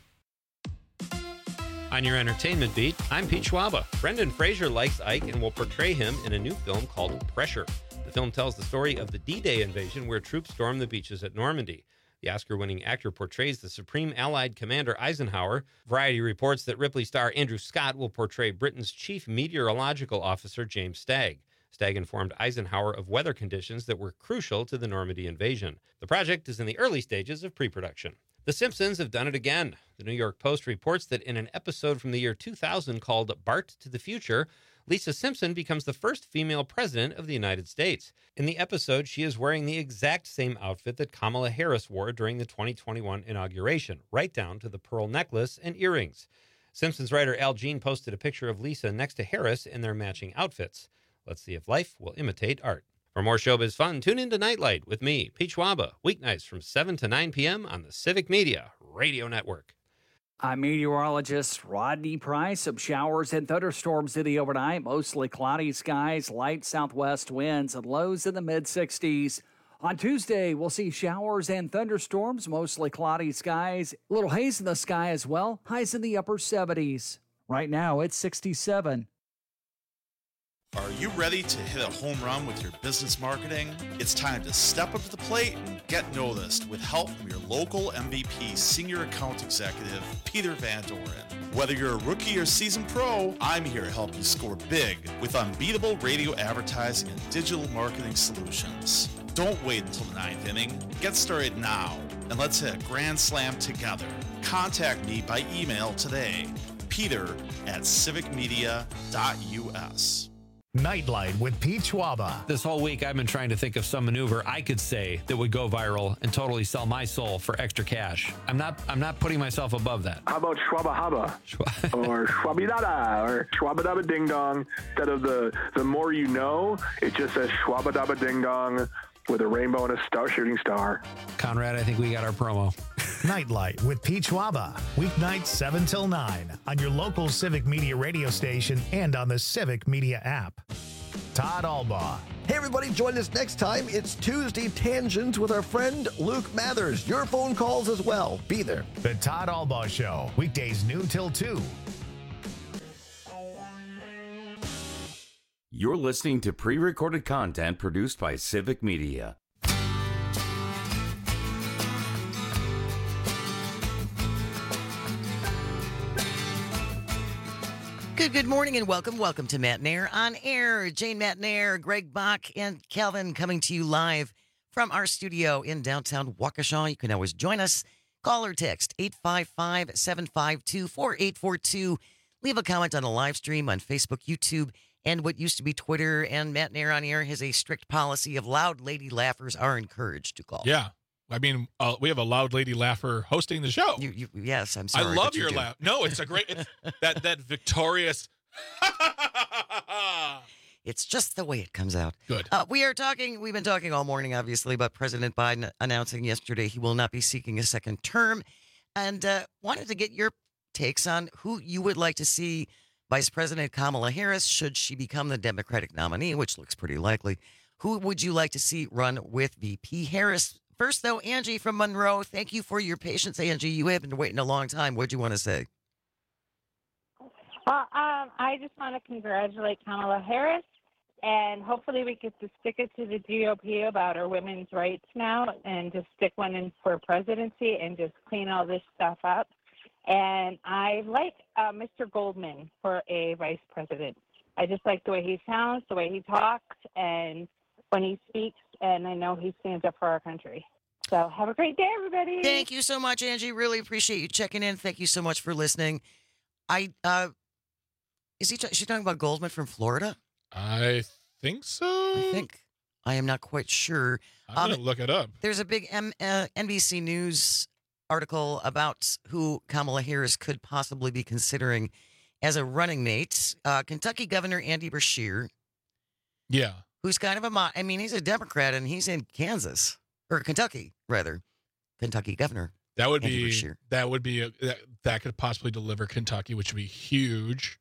Speaker 19: On your entertainment beat, I'm Pete Schwaba. Brendan Fraser likes Ike and will portray him in a new film called Pressure. The film tells the story of the D-Day invasion where troops stormed the beaches at Normandy. The Oscar-winning actor portrays the Supreme Allied Commander Eisenhower. Variety reports that Ripley star Andrew Scott will portray Britain's chief meteorological officer, James Stagg. Stagg informed Eisenhower of weather conditions that were crucial to the Normandy invasion. The project is in the early stages of pre-production. The Simpsons have done it again. The New York Post reports that in an episode from the year two thousand called Bart to the Future, Lisa Simpson becomes the first female president of the United States. In the episode, she is wearing the exact same outfit that Kamala Harris wore during the twenty twenty-one inauguration, right down to the pearl necklace and earrings. Simpsons writer Al Jean posted a picture of Lisa next to Harris in their matching outfits. Let's see if life will imitate art. For more showbiz fun, tune in to Nightlight with me, Pete Schwaba, weeknights from seven to nine p.m. on the Civic Media Radio Network.
Speaker 18: I'm meteorologist Rodney Price. Some showers and thunderstorms in the overnight. Mostly cloudy skies, light southwest winds, and lows in the mid sixties. On Tuesday, we'll see showers and thunderstorms, mostly cloudy skies. A little haze in the sky as well. Highs in the upper seventies. Right now, it's sixty-seven.
Speaker 14: Are you ready to hit a home run with your business marketing? It's time to step up to the plate and get noticed with help from your local M V P Senior Account Executive, Peter Van Doren. Whether you're a rookie or seasoned pro, I'm here to help you score big with unbeatable radio advertising and digital marketing solutions. Don't wait until the ninth inning. Get started now, and let's hit a grand slam together. Contact me by email today, peter at civic media dot U S.
Speaker 1: Nightlight with Pete Schwaba.
Speaker 19: This whole week, I've been trying to think of some maneuver I could say that would go viral and totally sell my soul for extra cash. I'm not I'm not putting myself above that.
Speaker 24: How about Schwaba Haba? Or Schwabidada? Or Schwabadaba Ding Dong? Instead of the, the more you know, it just says Schwabadaba Ding Dong with a rainbow and a star shooting star.
Speaker 19: Conrad, I think we got our promo.
Speaker 1: Nightlight with Pete Schwaba. Weeknights seven till nine on your local Civic Media radio station and on the Civic Media app. Todd Albaugh.
Speaker 11: Hey, everybody, join us next time. It's Tuesday Tangents with our friend Luke Mathers. Your phone calls as well. Be there.
Speaker 1: The Todd Albaugh Show. Weekdays noon till two.
Speaker 20: You're listening to pre-recorded content produced by Civic Media.
Speaker 8: Good, good morning and welcome. Welcome to Matt Nair on Air. Jane Matt Nair, Greg Bach, and Calvin coming to you live from our studio in downtown Waukesha. You can always join us. Call or text eight five five, seven five two, four eight four two. Leave a comment on the live stream on Facebook, YouTube, and what used to be Twitter. And Matt Nair on Air has a strict policy of loud lady laughers are encouraged to call.
Speaker 21: Yeah. I mean, uh, we have a loud lady laugher hosting the show.
Speaker 8: You, you, yes, I'm sorry.
Speaker 21: I love
Speaker 8: but you
Speaker 21: your
Speaker 8: do.
Speaker 21: laugh. No, it's a great, it's that, that victorious.
Speaker 8: It's just the way it comes out.
Speaker 21: Good.
Speaker 8: Uh, we are talking, we've been talking all morning, obviously, about President Biden announcing yesterday he will not be seeking a second term. And uh, wanted to get your takes on who you would like to see Vice President Kamala Harris, should she become the Democratic nominee, which looks pretty likely. Who would you like to see run with V P Harris? First, though, Angie from Monroe, thank you for your patience, Angie. You have been waiting a long time. What do you want to say?
Speaker 3: Well, um, I just want to congratulate Kamala Harris, and hopefully we get to stick it to the G O P about our women's rights now and just stick one in for presidency and just clean all this stuff up. And I like uh, Mister Goldman for a vice president. I just like the way he sounds, the way he talks, and when he speaks, and I know he stands up for our country. So have a great day, everybody.
Speaker 8: Thank you so much, Angie. Really appreciate you checking in. Thank you so much for listening. I uh, is he? Is she talking about Goldman from Florida?
Speaker 21: I think so.
Speaker 8: I think. I am not quite sure.
Speaker 21: I'm going to look it up.
Speaker 8: There's a big M- uh, N B C News article about who Kamala Harris could possibly be considering as a running mate. Uh, Kentucky Governor Andy Beshear.
Speaker 21: Yeah.
Speaker 8: Who's kind of a, mo- I mean, he's a Democrat and he's in Kansas, or Kentucky, rather. Kentucky Governor.
Speaker 21: That would
Speaker 8: Andy
Speaker 21: be,
Speaker 8: Beshear.
Speaker 21: that would be, a, that, that could possibly deliver Kentucky, which would be huge.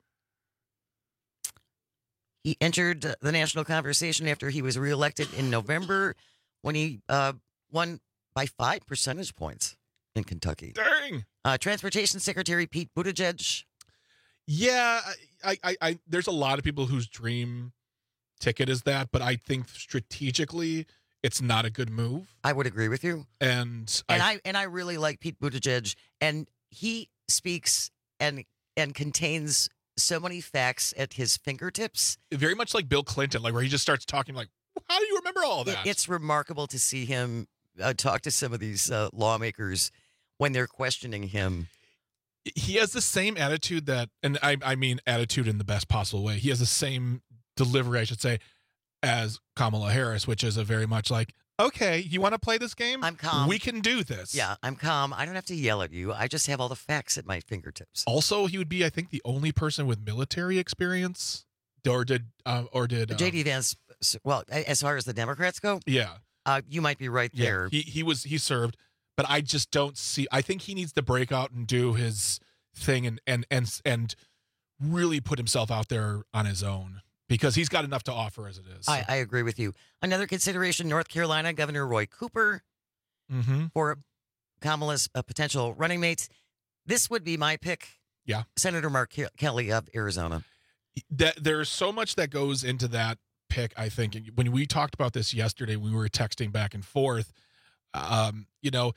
Speaker 8: He entered the national conversation after he was reelected in November when he uh, won by five percentage points in Kentucky.
Speaker 21: Dang.
Speaker 8: Uh, Transportation Secretary Pete Buttigieg.
Speaker 21: Yeah, I, I, I, there's a lot of people whose dream ticket is that, but I think strategically it's not a good move.
Speaker 8: I would agree with you.
Speaker 21: And
Speaker 8: and
Speaker 21: I,
Speaker 8: I and I really like Pete Buttigieg, and he speaks and and contains so many facts at his fingertips.
Speaker 21: very much like Bill Clinton, like where he just starts talking like, how do you remember all that?
Speaker 8: It's remarkable to see him uh, talk to some of these uh, lawmakers when they're questioning him.
Speaker 21: He has the same attitude that, and I, I mean attitude in the best possible way. He has the same delivery, I should say, as Kamala Harris, which is a very much like, okay, you want to play this game?
Speaker 8: I'm calm.
Speaker 21: We can do this.
Speaker 8: Yeah, I'm calm. I don't have to yell at you. I just have all the facts at my fingertips.
Speaker 21: Also, he would be, I think, the only person with military experience, or did, uh, or did um,
Speaker 8: J D Vance. Well, as far as the Democrats go,
Speaker 21: yeah,
Speaker 8: uh, you might be right there.
Speaker 21: Yeah, he he was he served, but I just don't see. I think he needs to break out and do his thing and and and and really put himself out there on his own, because he's got enough to offer as it is.
Speaker 8: I, I agree with you. Another consideration: North Carolina Governor Roy Cooper
Speaker 21: mm-hmm.
Speaker 8: for Kamala's uh, potential running mates. This would be my pick.
Speaker 21: Yeah,
Speaker 8: Senator Mark Ke- Kelly of Arizona.
Speaker 21: That there's so much that goes into that pick. I think when we talked about this yesterday, we were texting back and forth. Um, you know,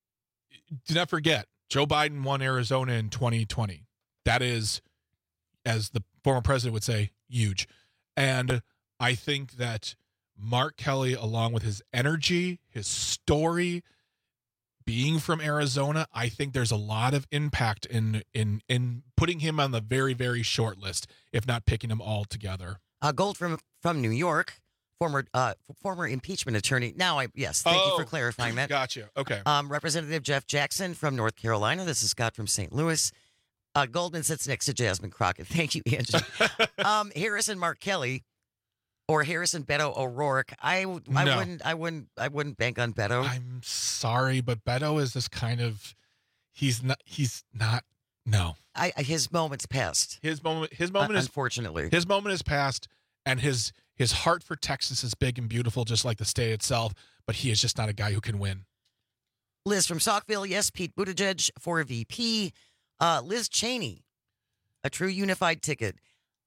Speaker 21: do not forget, Joe Biden won Arizona in twenty twenty. That is, as the former president would say, huge. And I think that Mark Kelly, along with his energy, his story, being from Arizona, I think there's a lot of impact in in in putting him on the very, very short list, if not picking him all together.
Speaker 8: Uh, Gold from from New York, former uh, former impeachment attorney. Now, I yes, thank
Speaker 21: Oh,
Speaker 8: you for clarifying that.
Speaker 21: Gotcha. Okay.
Speaker 8: Um, Representative Jeff Jackson from North Carolina. This is Scott from Saint Louis. Uh, Goldman sits next to Jasmine Crockett. Thank you, Angie. um, Harrison Mark Kelly or Harrison Beto O'Rourke. I, I
Speaker 21: No.
Speaker 8: wouldn't I wouldn't I wouldn't bank on Beto.
Speaker 21: I'm sorry, but Beto is this kind of he's not he's not no.
Speaker 8: I, I his moment's passed.
Speaker 21: His moment his moment
Speaker 8: Uh,
Speaker 21: is
Speaker 8: unfortunately.
Speaker 21: his moment is past, and his his heart for Texas is big and beautiful, just like the state itself, but he is just not a guy who can win.
Speaker 8: Liz from Saukville. Yes, Pete Buttigieg for V P. Uh, Liz Cheney, a true unified ticket.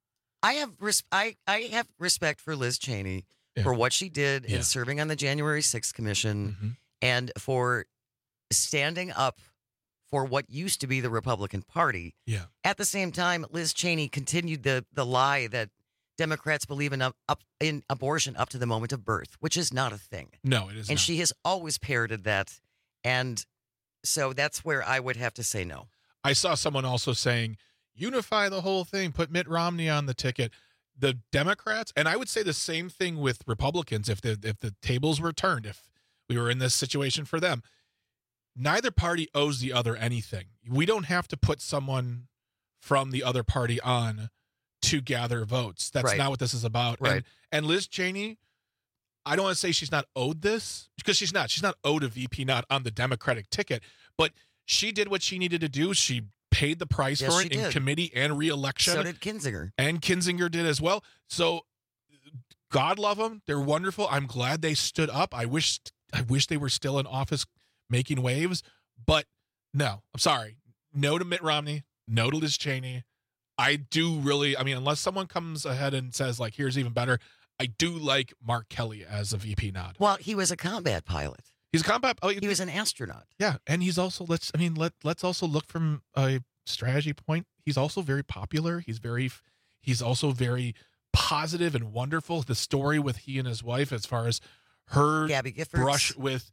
Speaker 8: I have res- I, I have respect for Liz Cheney yeah. for what she did yeah. in serving on the January sixth Commission mm-hmm. and for standing up for what used to be the Republican Party.
Speaker 21: Yeah.
Speaker 8: At the same time, Liz Cheney continued the the lie that Democrats believe in up, up in abortion up to the moment of birth, which is not a thing.
Speaker 21: No, it is
Speaker 8: And
Speaker 21: not.
Speaker 8: she has always parroted that. And so that's where I would have to say no.
Speaker 21: I saw someone also saying, unify the whole thing, put Mitt Romney on the ticket. The Democrats, and I would say the same thing with Republicans if the if the tables were turned, if we were in this situation for them. Neither party owes the other anything. We don't have to put someone from the other party on to gather votes. That's
Speaker 8: right.
Speaker 21: not what this is about.
Speaker 8: Right.
Speaker 21: And, and Liz Cheney, I don't want to say she's not owed this, because she's not. She's not owed a V P not on the Democratic ticket, but she did what she needed to do. She paid the price
Speaker 8: yes,
Speaker 21: for it in
Speaker 8: did.
Speaker 21: committee and re-election.
Speaker 8: So did Kinzinger.
Speaker 21: And Kinzinger did as well. So God love them. They're wonderful. I'm glad they stood up. I wish I wish they were still in office making waves, but no, I'm sorry. No to Mitt Romney. No to Liz Cheney. I do really, I mean, unless someone comes ahead and says, like, here's even better, I do like Mark Kelly as a V P nod.
Speaker 8: Well, he was a combat pilot.
Speaker 21: He's a combat. Oh,
Speaker 8: he was an astronaut.
Speaker 21: Yeah, and he's also let's. I mean, let let's also look from a strategy point. He's also very popular. He's very. He's also very positive and wonderful. The story with he and his wife, as far as her
Speaker 8: Gabby Giffords.
Speaker 21: brush with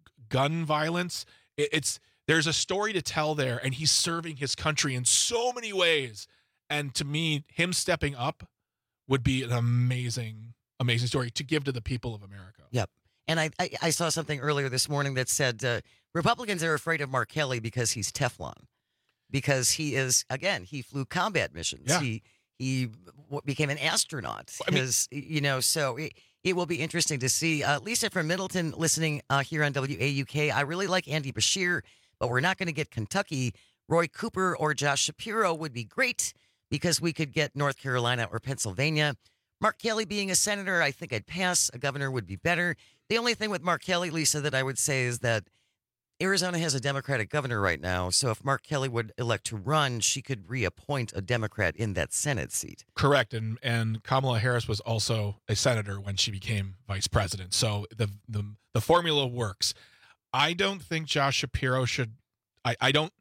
Speaker 21: gun violence, it, it's there's a story to tell there, and he's serving his country in so many ways. And to me, him stepping up would be an amazing, amazing story to give to the people of America.
Speaker 8: Yep. And I, I, I saw something earlier this morning that said uh, Republicans are afraid of Mark Kelly because he's Teflon, because he is, again, he flew combat missions.
Speaker 21: Yeah.
Speaker 8: He he w- became an astronaut.
Speaker 21: I mean-
Speaker 8: His, you know, so it, it will be interesting to see. Uh, Lisa from Middleton listening uh, here on W A U K. I really like Andy Bashir, but we're not going to get Kentucky. Roy Cooper or Josh Shapiro would be great because we could get North Carolina or Pennsylvania. Mark Kelly being a senator, I think I'd pass. A governor would be better. The only thing with Mark Kelly, Lisa, that I would say is that Arizona has a Democratic governor right now. So if Mark Kelly would elect to run, she could reappoint a Democrat in that Senate seat.
Speaker 21: Correct. And and Kamala Harris was also a senator when she became vice president. So the the, the formula works. I don't think Josh Shapiro should I, I don't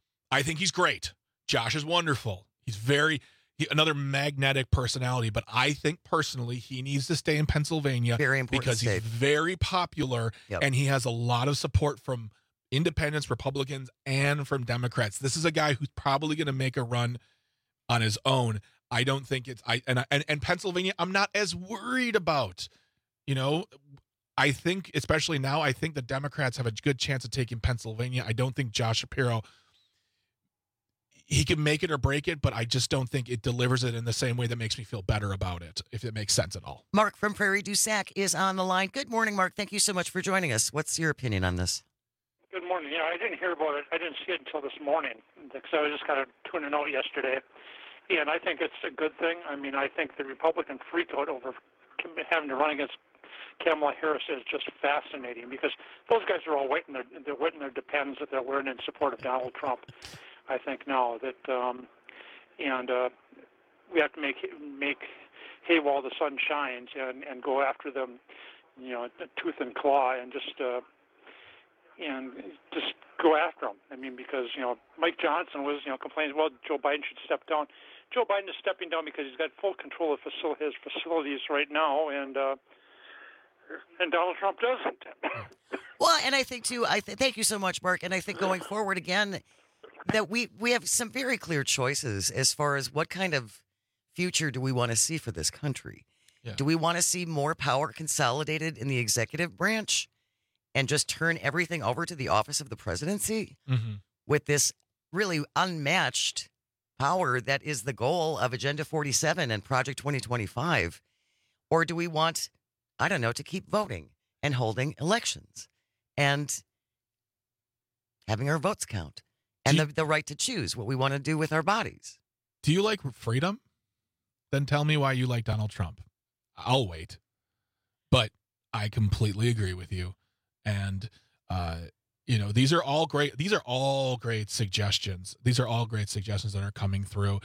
Speaker 21: I think he's great. Josh is wonderful. He's very he, another magnetic personality, but I think personally he needs to stay in Pennsylvania
Speaker 8: Very important
Speaker 21: because
Speaker 8: state.
Speaker 21: he's very popular
Speaker 8: Yep.
Speaker 21: and he has a lot of support from independents, Republicans, and from Democrats. This is a guy who's probably going to make a run on his own. I don't think it's I and and, and Pennsylvania I'm not as worried about. You know, I think especially now I think the Democrats have a good chance of taking Pennsylvania. I don't think Josh Shapiro he can make it or break it, but I just don't think it delivers it in the same way that makes me feel better about it, if it makes sense at all.
Speaker 8: Mark from Prairie du Sac is on the line. Good morning, Mark. Thank you so much for joining us. What's your opinion on this?
Speaker 10: Good morning. Yeah, I didn't hear about it. I didn't see it until this morning because I was just kind of tuning out yesterday. Yeah, and I think it's a good thing. I mean, I think the Republican freak out over having to run against Kamala Harris is just fascinating because those guys are all waiting their they're waiting their depends that they're wearing in support of Donald Trump. I think now that um, and uh, we have to make make hay while the sun shines and, and go after them, you know, tooth and claw and just uh, and just go after them. I mean, because you know Mike Johnson was you know complaining, well, Joe Biden should step down. Joe Biden is stepping down because he's got full control of facil- his facilities right now, and uh, and Donald Trump doesn't.
Speaker 8: Well, and I think too. I th- thank you so much, Mark. And I think going forward again, that we we have some very clear choices as far as what kind of future do we want to see for this country.
Speaker 21: Yeah.
Speaker 8: Do we want to see more power consolidated in the executive branch and just turn everything over to the office of the presidency
Speaker 21: Mm-hmm.
Speaker 8: with this really unmatched power that is the goal of Agenda forty-seven and Project twenty twenty-five? Or do we want, I don't know, to keep voting and holding elections and having our votes count and
Speaker 21: Do
Speaker 8: the, the right to choose what we want to do with our bodies?
Speaker 21: Do you like freedom? Then tell me why you like Donald Trump. I'll wait. But I completely agree with you. And, uh, you know, these are all great. These are all great suggestions. These are all great suggestions that are coming through.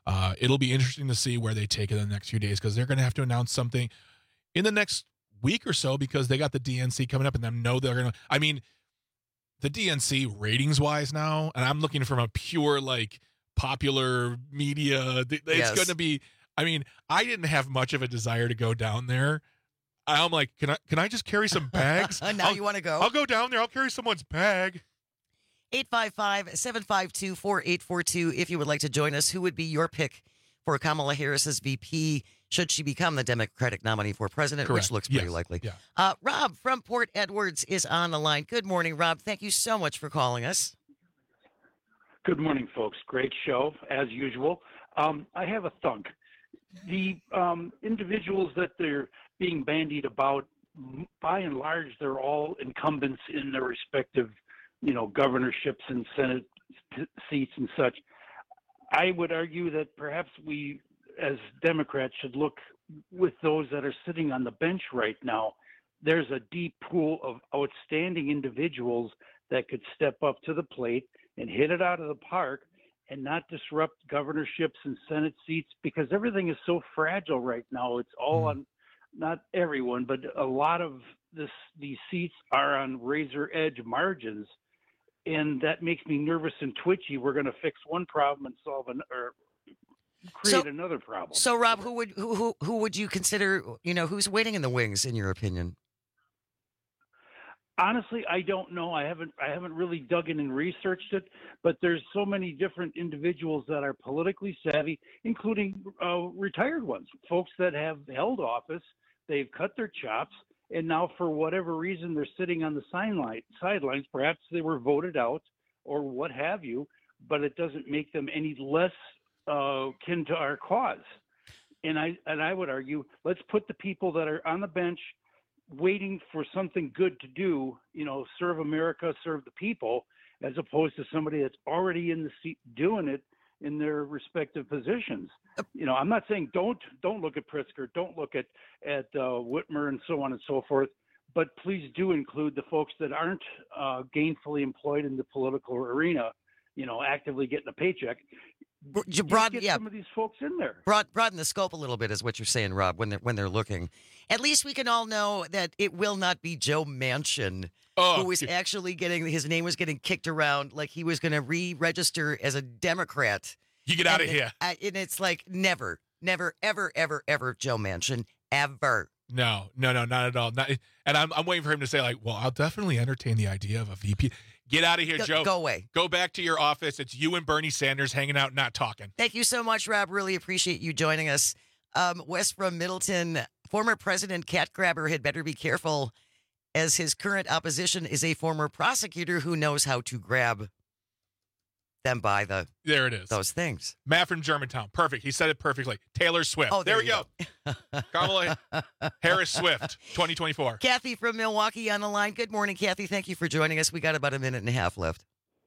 Speaker 21: Uh, it'll be interesting to see where they take it in the next few days because they're going to have to announce something in the next week or so because they got the D N C coming up and they know they're going to. I mean, the D N C ratings wise now, and I'm looking from a pure like popular media. It's
Speaker 8: Yes.
Speaker 21: going to be. I mean, I didn't have much of a desire to go down there. I'm like, can I can I just carry some bags?
Speaker 8: Now
Speaker 21: I'll-
Speaker 8: you want to go?
Speaker 21: I'll go down there. I'll carry someone's bag.
Speaker 8: eight five five, seven five two, four eight four two if you would like to join us. Who would be your pick for Kamala Harris as V P should she become the Democratic nominee for president,
Speaker 21: Correct.
Speaker 8: which looks pretty
Speaker 21: Yes.
Speaker 8: likely.
Speaker 21: Yeah.
Speaker 8: Uh, Rob from Port Edwards is on the line. Good morning, Rob. Thank you so much for calling us.
Speaker 15: Good morning, folks. Great show, as usual. Um, I have a thunk. The um, individuals that they're being bandied about, m- by and large, they're all incumbents in their respective, you know, governorships and Senate t- seats and such. I would argue that perhaps we, as Democrats, should look with those that are sitting on the bench right now. There's a deep pool of outstanding individuals that could step up to the plate and hit it out of the park and not disrupt governorships and Senate seats because everything is so fragile right now. It's all on, not everyone, but a lot of this, these seats are on razor edge margins. And that makes me nervous and twitchy. We're going to fix one problem and solve an, or create
Speaker 8: So-
Speaker 15: another problem.
Speaker 8: So, Rob, who would who, who who would you consider? You know, who's waiting in the wings, in your opinion?
Speaker 15: Honestly, I don't know. I haven't I haven't really dug in and researched it, but there's so many different individuals that are politically savvy, including uh, retired ones, folks that have held office. They've cut their chops, and now for whatever reason they're sitting on the sideline sidelines. Perhaps they were voted out or what have you, but it doesn't make them any less uh, kin to our cause. And I and I would argue, let's put the people that are on the bench waiting for something good to do, you know, serve America, serve the people, as opposed to somebody that's already in the seat doing it in their respective positions. You know, I'm not saying don't don't look at Pritzker, don't look at at uh, Whitmer and so on and so forth, but please do include the folks that aren't uh, gainfully employed in the political arena, you know, actively getting a paycheck.
Speaker 8: You
Speaker 15: broad, get yeah. some of these folks in there.
Speaker 8: Broad, broaden the scope a little bit is what you're saying, Rob. When they're when they're looking, at least we can all know that it will not be Joe Manchin
Speaker 21: Oh,
Speaker 8: who was actually getting his name was getting kicked around like he was going to re-register as a Democrat.
Speaker 21: You get out
Speaker 8: And
Speaker 21: of
Speaker 8: it-
Speaker 21: here.
Speaker 8: I- and it's like never, never, ever, ever, ever Joe Manchin ever.
Speaker 21: No, no, no, not at all. Not, and I'm, I'm waiting for him to say, like, well, I'll definitely entertain the idea of a V P. Get out of here,
Speaker 8: Go-
Speaker 21: Joe.
Speaker 8: go away.
Speaker 21: Go back to your office. It's you and Bernie Sanders hanging out, not talking.
Speaker 8: Thank you so much, Rob. Really appreciate you joining us. Um, Wes from Middleton, former President Cat Grabber had better be careful as his current opposition is a former prosecutor who knows how to grab them by the
Speaker 21: There it is.
Speaker 8: those things.
Speaker 21: Matt from Germantown. Perfect. He said it perfectly. Taylor Swift.
Speaker 8: Oh, there
Speaker 21: we
Speaker 8: you
Speaker 21: go. Kamala Harris Swift, twenty twenty-four.
Speaker 8: Kathy from Milwaukee on the line. Good morning, Kathy. Thank you for joining us. We got about a minute and a half left.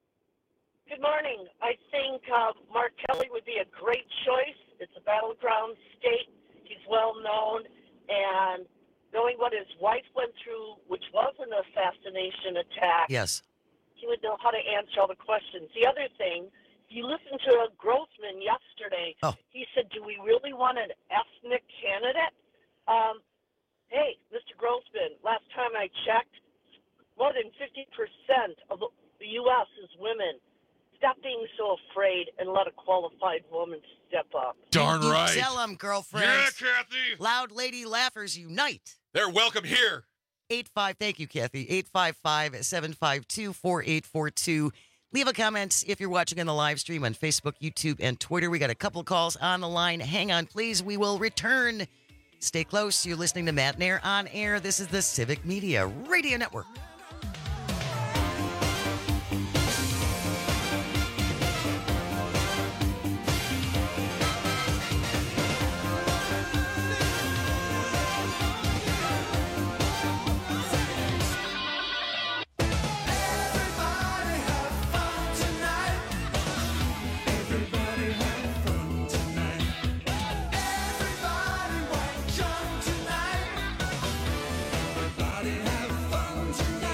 Speaker 16: Good morning. I think uh, Mark Kelly would be a great choice. It's a battleground state. He's well known, and knowing what his wife went through, which was an assassination attack,
Speaker 8: Yes.
Speaker 16: he would know how to answer all the questions. The other thing, if you listen to Grossman yesterday,
Speaker 8: Oh.
Speaker 16: he said, do we really want an ethnic candidate? Um, hey, Mister Grossman, last time I checked, more than fifty percent of the U S is women. Stop being so afraid and let a qualified woman step up.
Speaker 21: Darn
Speaker 8: You
Speaker 21: right.
Speaker 8: Tell them, girlfriend.
Speaker 21: Yeah, Kathy.
Speaker 8: Loud lady laughers unite.
Speaker 21: They're welcome here.
Speaker 8: Eight five. Thank you, Kathy. Eight five five seven five two four eight four two. Leave a comment if you're watching on the live stream on Facebook, YouTube, and Twitter. We got a couple calls on the line. Hang on, please. We will return. Stay close. You're listening to Matt Nair on air. This is the Civic Media Radio Network.
Speaker 17: Everybody have fun tonight.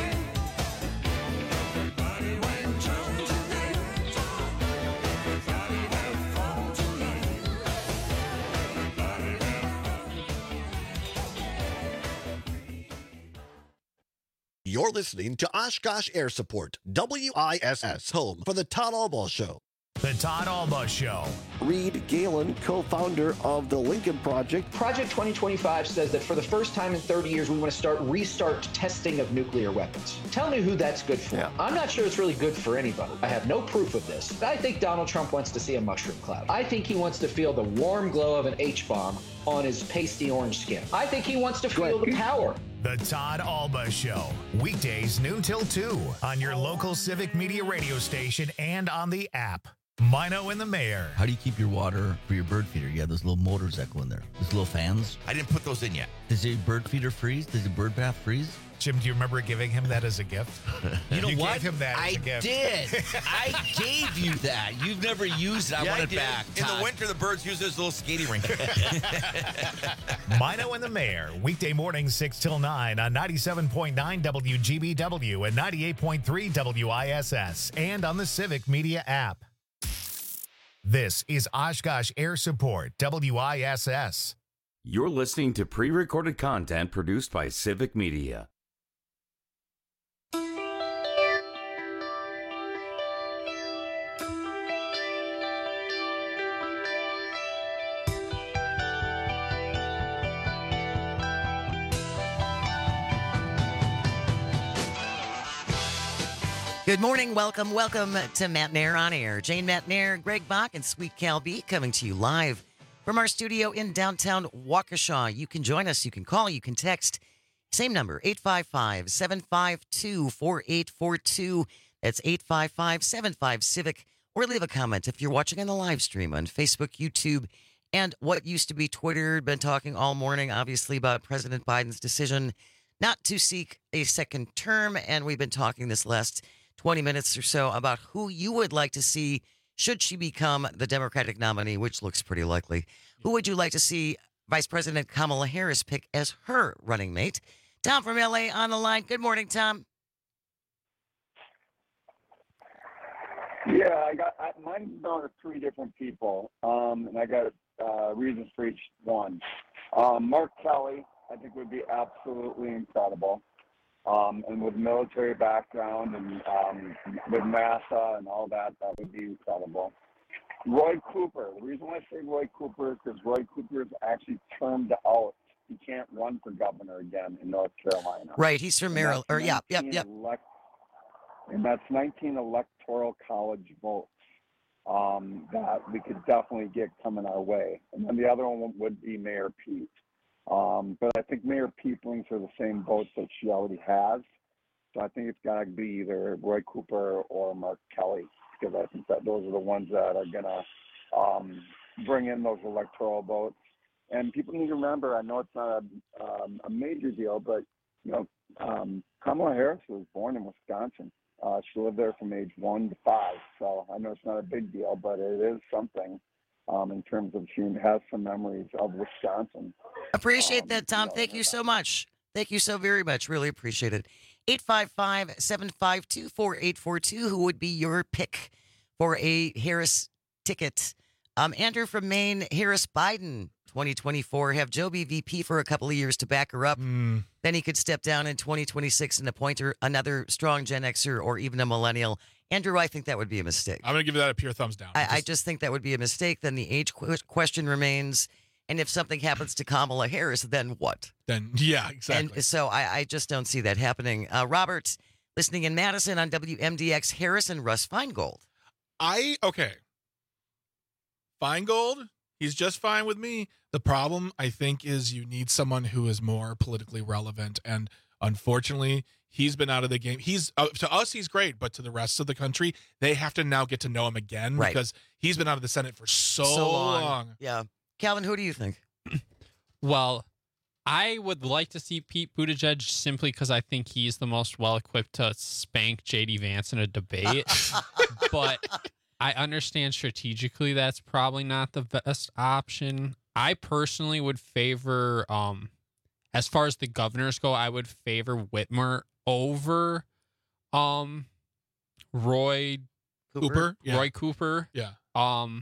Speaker 5: You're listening to Oshkosh Air Support, W I S S, home for the Todd Albaugh Show.
Speaker 1: The Todd Albaugh Show.
Speaker 11: Reed Galen, co-founder of the Lincoln Project.
Speaker 17: Project twenty twenty-five says that for the first time in thirty years, we want to start restart testing of nuclear weapons. Tell me who that's good for. Yeah. I'm not sure it's really good for anybody. I have no proof of this. I think Donald Trump wants to see a mushroom cloud. I think he wants to feel the warm glow of an H-bomb on his pasty orange skin. I think he wants to feel the power.
Speaker 1: The Todd Albaugh Show. Weekdays noon till two on your local Civic Media radio station and on the app. Mino and the Mayor.
Speaker 22: How do you keep your water for your bird feeder? You have those little motors that go in there. Those little fans.
Speaker 23: I didn't put those in yet.
Speaker 22: Does your bird feeder freeze? Does your bird bath freeze?
Speaker 1: Jim, do you remember giving him that as a gift?
Speaker 22: You know
Speaker 1: you
Speaker 22: what?
Speaker 1: gave him that as
Speaker 22: I
Speaker 1: a gift.
Speaker 22: did. I gave you that. You've never used it. I
Speaker 23: yeah,
Speaker 22: want
Speaker 23: I
Speaker 22: it
Speaker 23: did.
Speaker 22: back.
Speaker 23: In
Speaker 22: Todd.
Speaker 23: the winter, the birds use this little skating rink.
Speaker 1: Mino and the Mayor. Weekday mornings six till nine on ninety-seven point nine W G B W and ninety-eight point three W I S S and on the Civic Media app. This is Oshkosh Air Support, W I S S.
Speaker 20: You're listening to pre-recorded content produced by Civic Media.
Speaker 8: Good morning. Welcome, welcome to Matt Nair on Air. Jane Matt Nair, Greg Bach, and Sweet Cal B coming to you live from our studio in downtown Waukesha. You can join us. You can call. You can text. Same number, eight five five, seven five two, four eight four two. That's eight five five, seven five, Civic. Or leave a comment if you're watching on the live stream on Facebook, YouTube, and what used to be Twitter. Been talking all morning, obviously, about President Biden's decision not to seek a second term. And we've been talking this last twenty minutes or so about who you would like to see should she become the Democratic nominee, which looks pretty likely. Who would you like to see Vice President Kamala Harris pick as her running mate? Tom from L A on the line. Good morning, Tom.
Speaker 25: Yeah, I got I, mine's down to three different people, um, and I got uh, reasons for each one. Um, Mark Kelly, I think, would be absolutely incredible. Um, and with military background and um, with NASA and all that, that would be incredible. Roy Cooper. The reason why I say Roy Cooper is because Roy Cooper is actually termed out. He can't run for governor again in North Carolina.
Speaker 8: Right. He's from Maryland. Or yeah, yep, yep.
Speaker 25: Elect, and that's nineteen electoral college votes um, that we could definitely get coming our way. And then the other one would be Mayor Pete. Um, but I think Mayor Pete brings her the same votes that she already has. So I think it's got to be either Roy Cooper or Mark Kelly, because I think that those are the ones that are going to um, bring in those electoral votes. And people need to remember, I know it's not a, um, a major deal, but, you know, um, Kamala Harris was born in Wisconsin. Uh, she lived there from age one to five. So I know it's not a big deal, but it is something. Um, in terms of she has some memories of Wisconsin.
Speaker 8: Appreciate
Speaker 25: um,
Speaker 8: that, Tom.
Speaker 25: You know,
Speaker 8: Thank you so much. Thank you so very much. Really appreciate it. eight five five, seven five two, four eight four two. Who would be your pick for a Harris ticket? Um, Andrew from Maine, Harris Biden, twenty twenty-four. Have Joe be V P for a couple of years to back her up.
Speaker 21: Mm.
Speaker 8: Then he could step down in twenty twenty-six and appoint her another strong Gen Xer or even a millennial. Andrew, I think that would be a mistake.
Speaker 21: I'm going to give that a pure thumbs down.
Speaker 8: I, I just think that would be a mistake. Then the age qu- question remains. And if something happens to Kamala Harris, then what?
Speaker 21: Then, yeah, exactly.
Speaker 8: And so I, I just don't see that happening. Uh, Robert, listening in Madison on W M D X, Harris and Russ Feingold.
Speaker 21: I, okay. Feingold, he's just fine with me. The problem, I think, is you need someone who is more politically relevant. And unfortunately, he's been out of the game. He's uh, to us, he's great, but to the rest of the country, they have to now get to know him again
Speaker 8: Right.
Speaker 21: because he's been out of the Senate for so,
Speaker 8: So long.
Speaker 21: long.
Speaker 8: Yeah. Calvin, who do you think?
Speaker 2: Well, I would like to see Pete Buttigieg simply because I think he's the most well-equipped to spank J D Vance in a debate. But I understand strategically that's probably not the best option. I personally would favor, um, as far as the governors go, I would favor Whitmer over um, Roy
Speaker 21: Cooper? Yeah.
Speaker 2: Roy Cooper.
Speaker 21: Yeah.
Speaker 2: Um,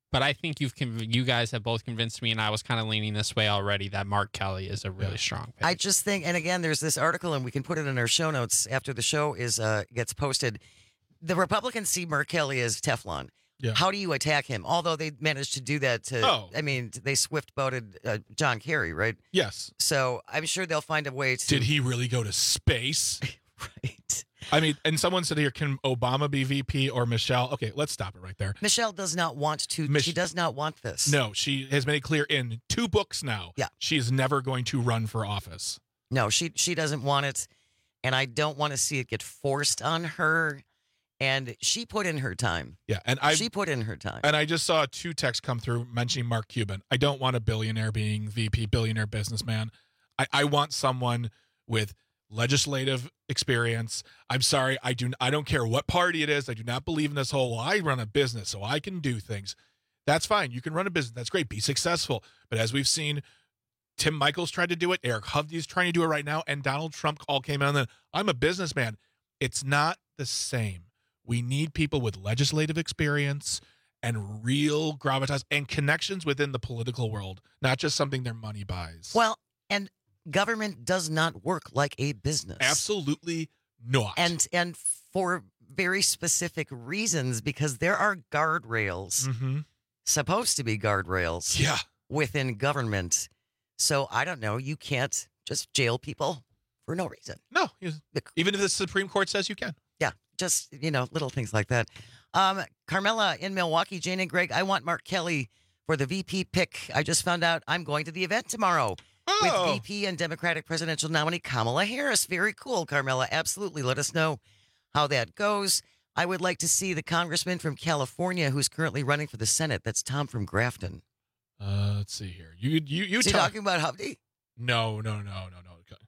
Speaker 2: But I think you've conv- you guys have both convinced me, and I was kind of leaning this way already, that Mark Kelly is a really strong pick.
Speaker 8: I just think, and again, there's this article, and we can put it in our show notes after the show is uh, gets posted. The Republicans see Mark Kelly as Teflon.
Speaker 21: Yeah.
Speaker 8: How do you attack him? Although they managed to do that to,
Speaker 21: Oh.
Speaker 8: I mean, they swift boated uh, John Kerry, right?
Speaker 21: Yes.
Speaker 8: So I'm sure they'll find a way to.
Speaker 21: Did he really go to space?
Speaker 8: Right.
Speaker 21: I mean, and someone said here, can Obama be V P or Michelle? Okay, let's stop it right there.
Speaker 8: Michelle does not want to.
Speaker 21: Mich-
Speaker 8: she does not want this.
Speaker 21: No, she has made it clear in two books now.
Speaker 8: Yeah.
Speaker 21: She is never going to run for office.
Speaker 8: No, she she doesn't want it, and I don't want to see it get forced on her. And she put in her time.
Speaker 21: Yeah, and I
Speaker 8: she put in her time.
Speaker 21: And I just saw two texts come through mentioning Mark Cuban. I don't want a billionaire being V P, billionaire businessman. I, I want someone with legislative experience. I'm sorry, I do. I don't care what party it is. I do not believe in this whole. Well, I run a business, so I can do things. That's fine. You can run a business. That's great. Be successful. But as we've seen, Tim Michaels tried to do it. Eric Hovde is trying to do it right now, and Donald Trump all came out and then I'm a businessman. It's not the same. We need people with legislative experience and real gravitas and connections within the political world, not just something their money buys.
Speaker 8: Well, and government does not work like a business.
Speaker 21: Absolutely not.
Speaker 8: And and for very specific reasons, because there are guardrails,
Speaker 21: mm-hmm.
Speaker 8: supposed to be guardrails,
Speaker 21: yeah.
Speaker 8: within government. So I don't know. You can't just jail people for no reason.
Speaker 21: No, even if the Supreme Court says you can.
Speaker 8: Yeah, just, you know, little things like that. Um, Carmela in Milwaukee, Jane and Greg, I want Mark Kelly for the V P pick. I just found out I'm going to the event tomorrow
Speaker 21: oh.
Speaker 8: with V P and Democratic presidential nominee Kamala Harris. Very cool, Carmela. Absolutely. Let us know how that goes. I would like to see the congressman from California who's currently running for the Senate. That's Tom from Grafton.
Speaker 21: Uh, let's see here. You you you
Speaker 8: Is he
Speaker 21: talk-
Speaker 8: talking about Hovde?
Speaker 21: No, no, no, no, no. Okay.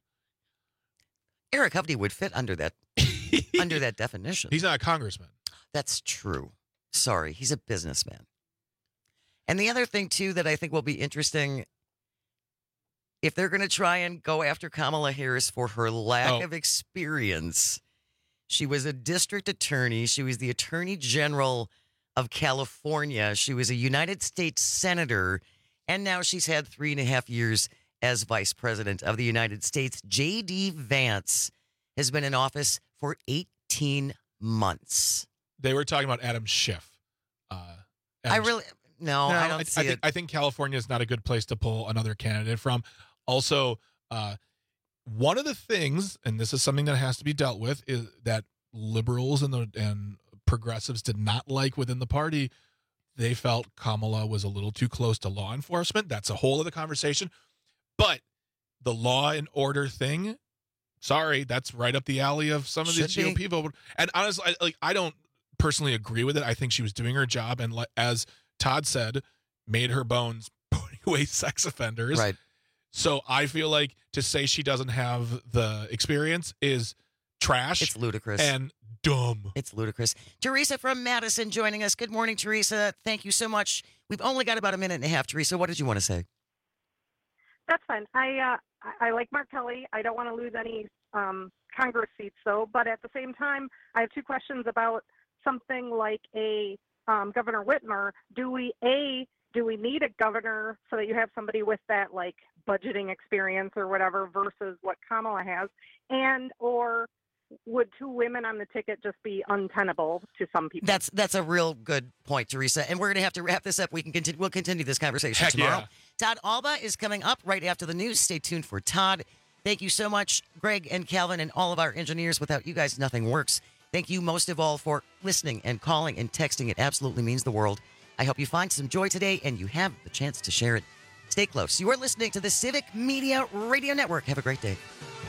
Speaker 8: Eric Hovde would fit under that under that definition.
Speaker 21: He's not a congressman.
Speaker 8: That's true. Sorry, he's a businessman. And the other thing, too, that I think will be interesting, if they're going to try and go after Kamala Harris for her lack
Speaker 21: Oh.
Speaker 8: of experience, she was a district attorney. She was the attorney general of California. She was a United States senator. And now she's had three and a half years as vice president of the United States. J D. Vance has been in office for eighteen months.
Speaker 21: They were talking about Adam Schiff. Uh,
Speaker 8: I
Speaker 21: Adam
Speaker 8: really no, I don't
Speaker 21: I,
Speaker 8: see
Speaker 21: I think,
Speaker 8: it.
Speaker 21: I think California is not a good place to pull another candidate from. Also, uh, one of the things, and this is something that has to be dealt with, is that liberals and the and progressives did not like within the party. They felt Kamala was a little too close to law enforcement. That's a whole other conversation. But the law and order thing, sorry, that's right up the alley of some of the
Speaker 8: Should
Speaker 21: G O P
Speaker 8: be.
Speaker 21: people. And honestly, I, like I don't personally agree with it. I think she was doing her job, and le- as Todd said, made her bones putting away sex offenders.
Speaker 8: Right.
Speaker 21: So I feel like to say she doesn't have the experience is trash.
Speaker 8: It's ludicrous.
Speaker 21: And dumb.
Speaker 8: It's ludicrous. Teresa from Madison joining us. Good morning, Teresa. Thank you so much. We've only got about a minute and a half. Teresa, what did you want to say?
Speaker 4: That's fine. I uh, I I like Mark Kelly. I don't want to lose any um, Congress seats, though. But at the same time, I have two questions about something like a um, Governor Whitmer. Do we a do we need a governor so that you have somebody with that like budgeting experience or whatever versus what Kamala has, and or would two women on the ticket just be untenable to some people?
Speaker 8: That's that's a real good point, Teresa. And we're going to have to wrap this up. We can continue. We'll continue this conversation
Speaker 21: Heck
Speaker 8: tomorrow.
Speaker 21: yeah.
Speaker 8: Todd Alba is coming up right after the news. Stay tuned for Todd. Thank you so much, Greg and Calvin and all of our engineers. Without you guys, nothing works. Thank you most of all for listening and calling and texting. It absolutely means the world. I hope you find some joy today and you have the chance to share it. Stay close. You are listening to the Civic Media Radio Network. Have a great day.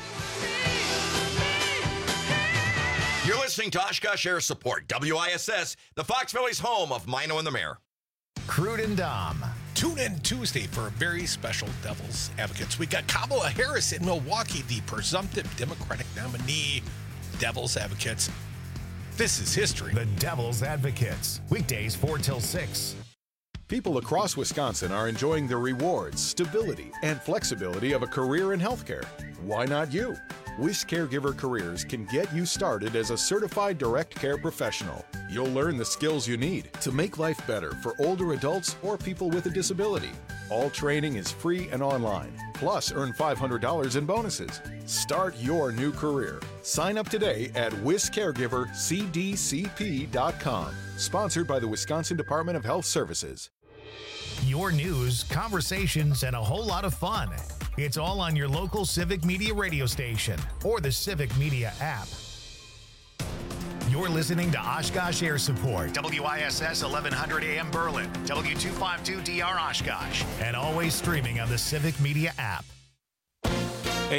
Speaker 23: You're listening to Oshkosh Air Support, W I S S, the Fox Valley's home of Mino and the Mayor.
Speaker 1: Crude and Dom.
Speaker 6: Tune in Tuesday for a very special Devil's Advocates. We got Kamala Harris in Milwaukee, the presumptive Democratic nominee. Devil's Advocates. This is history.
Speaker 1: The Devil's Advocates. Weekdays four till six.
Speaker 7: People across Wisconsin are enjoying the rewards, stability, and flexibility of a career in healthcare. Why not you? WIS Caregiver Careers can get you started as a certified direct care professional. You'll learn the skills you need to make life better for older adults or people with a disability. All training is free and online. Plus, earn five hundred dollars in bonuses. Start your new career. Sign up today at wis caregiver c d c p dot com. Sponsored by the Wisconsin Department of Health Services.
Speaker 1: Your news, conversations, and a whole lot of fun. It's all on your local Civic Media radio station or the Civic Media app. You're listening to Oshkosh Air Support, W I S S eleven hundred A M Berlin, W two fifty-two D R Oshkosh, and always streaming on the Civic Media app.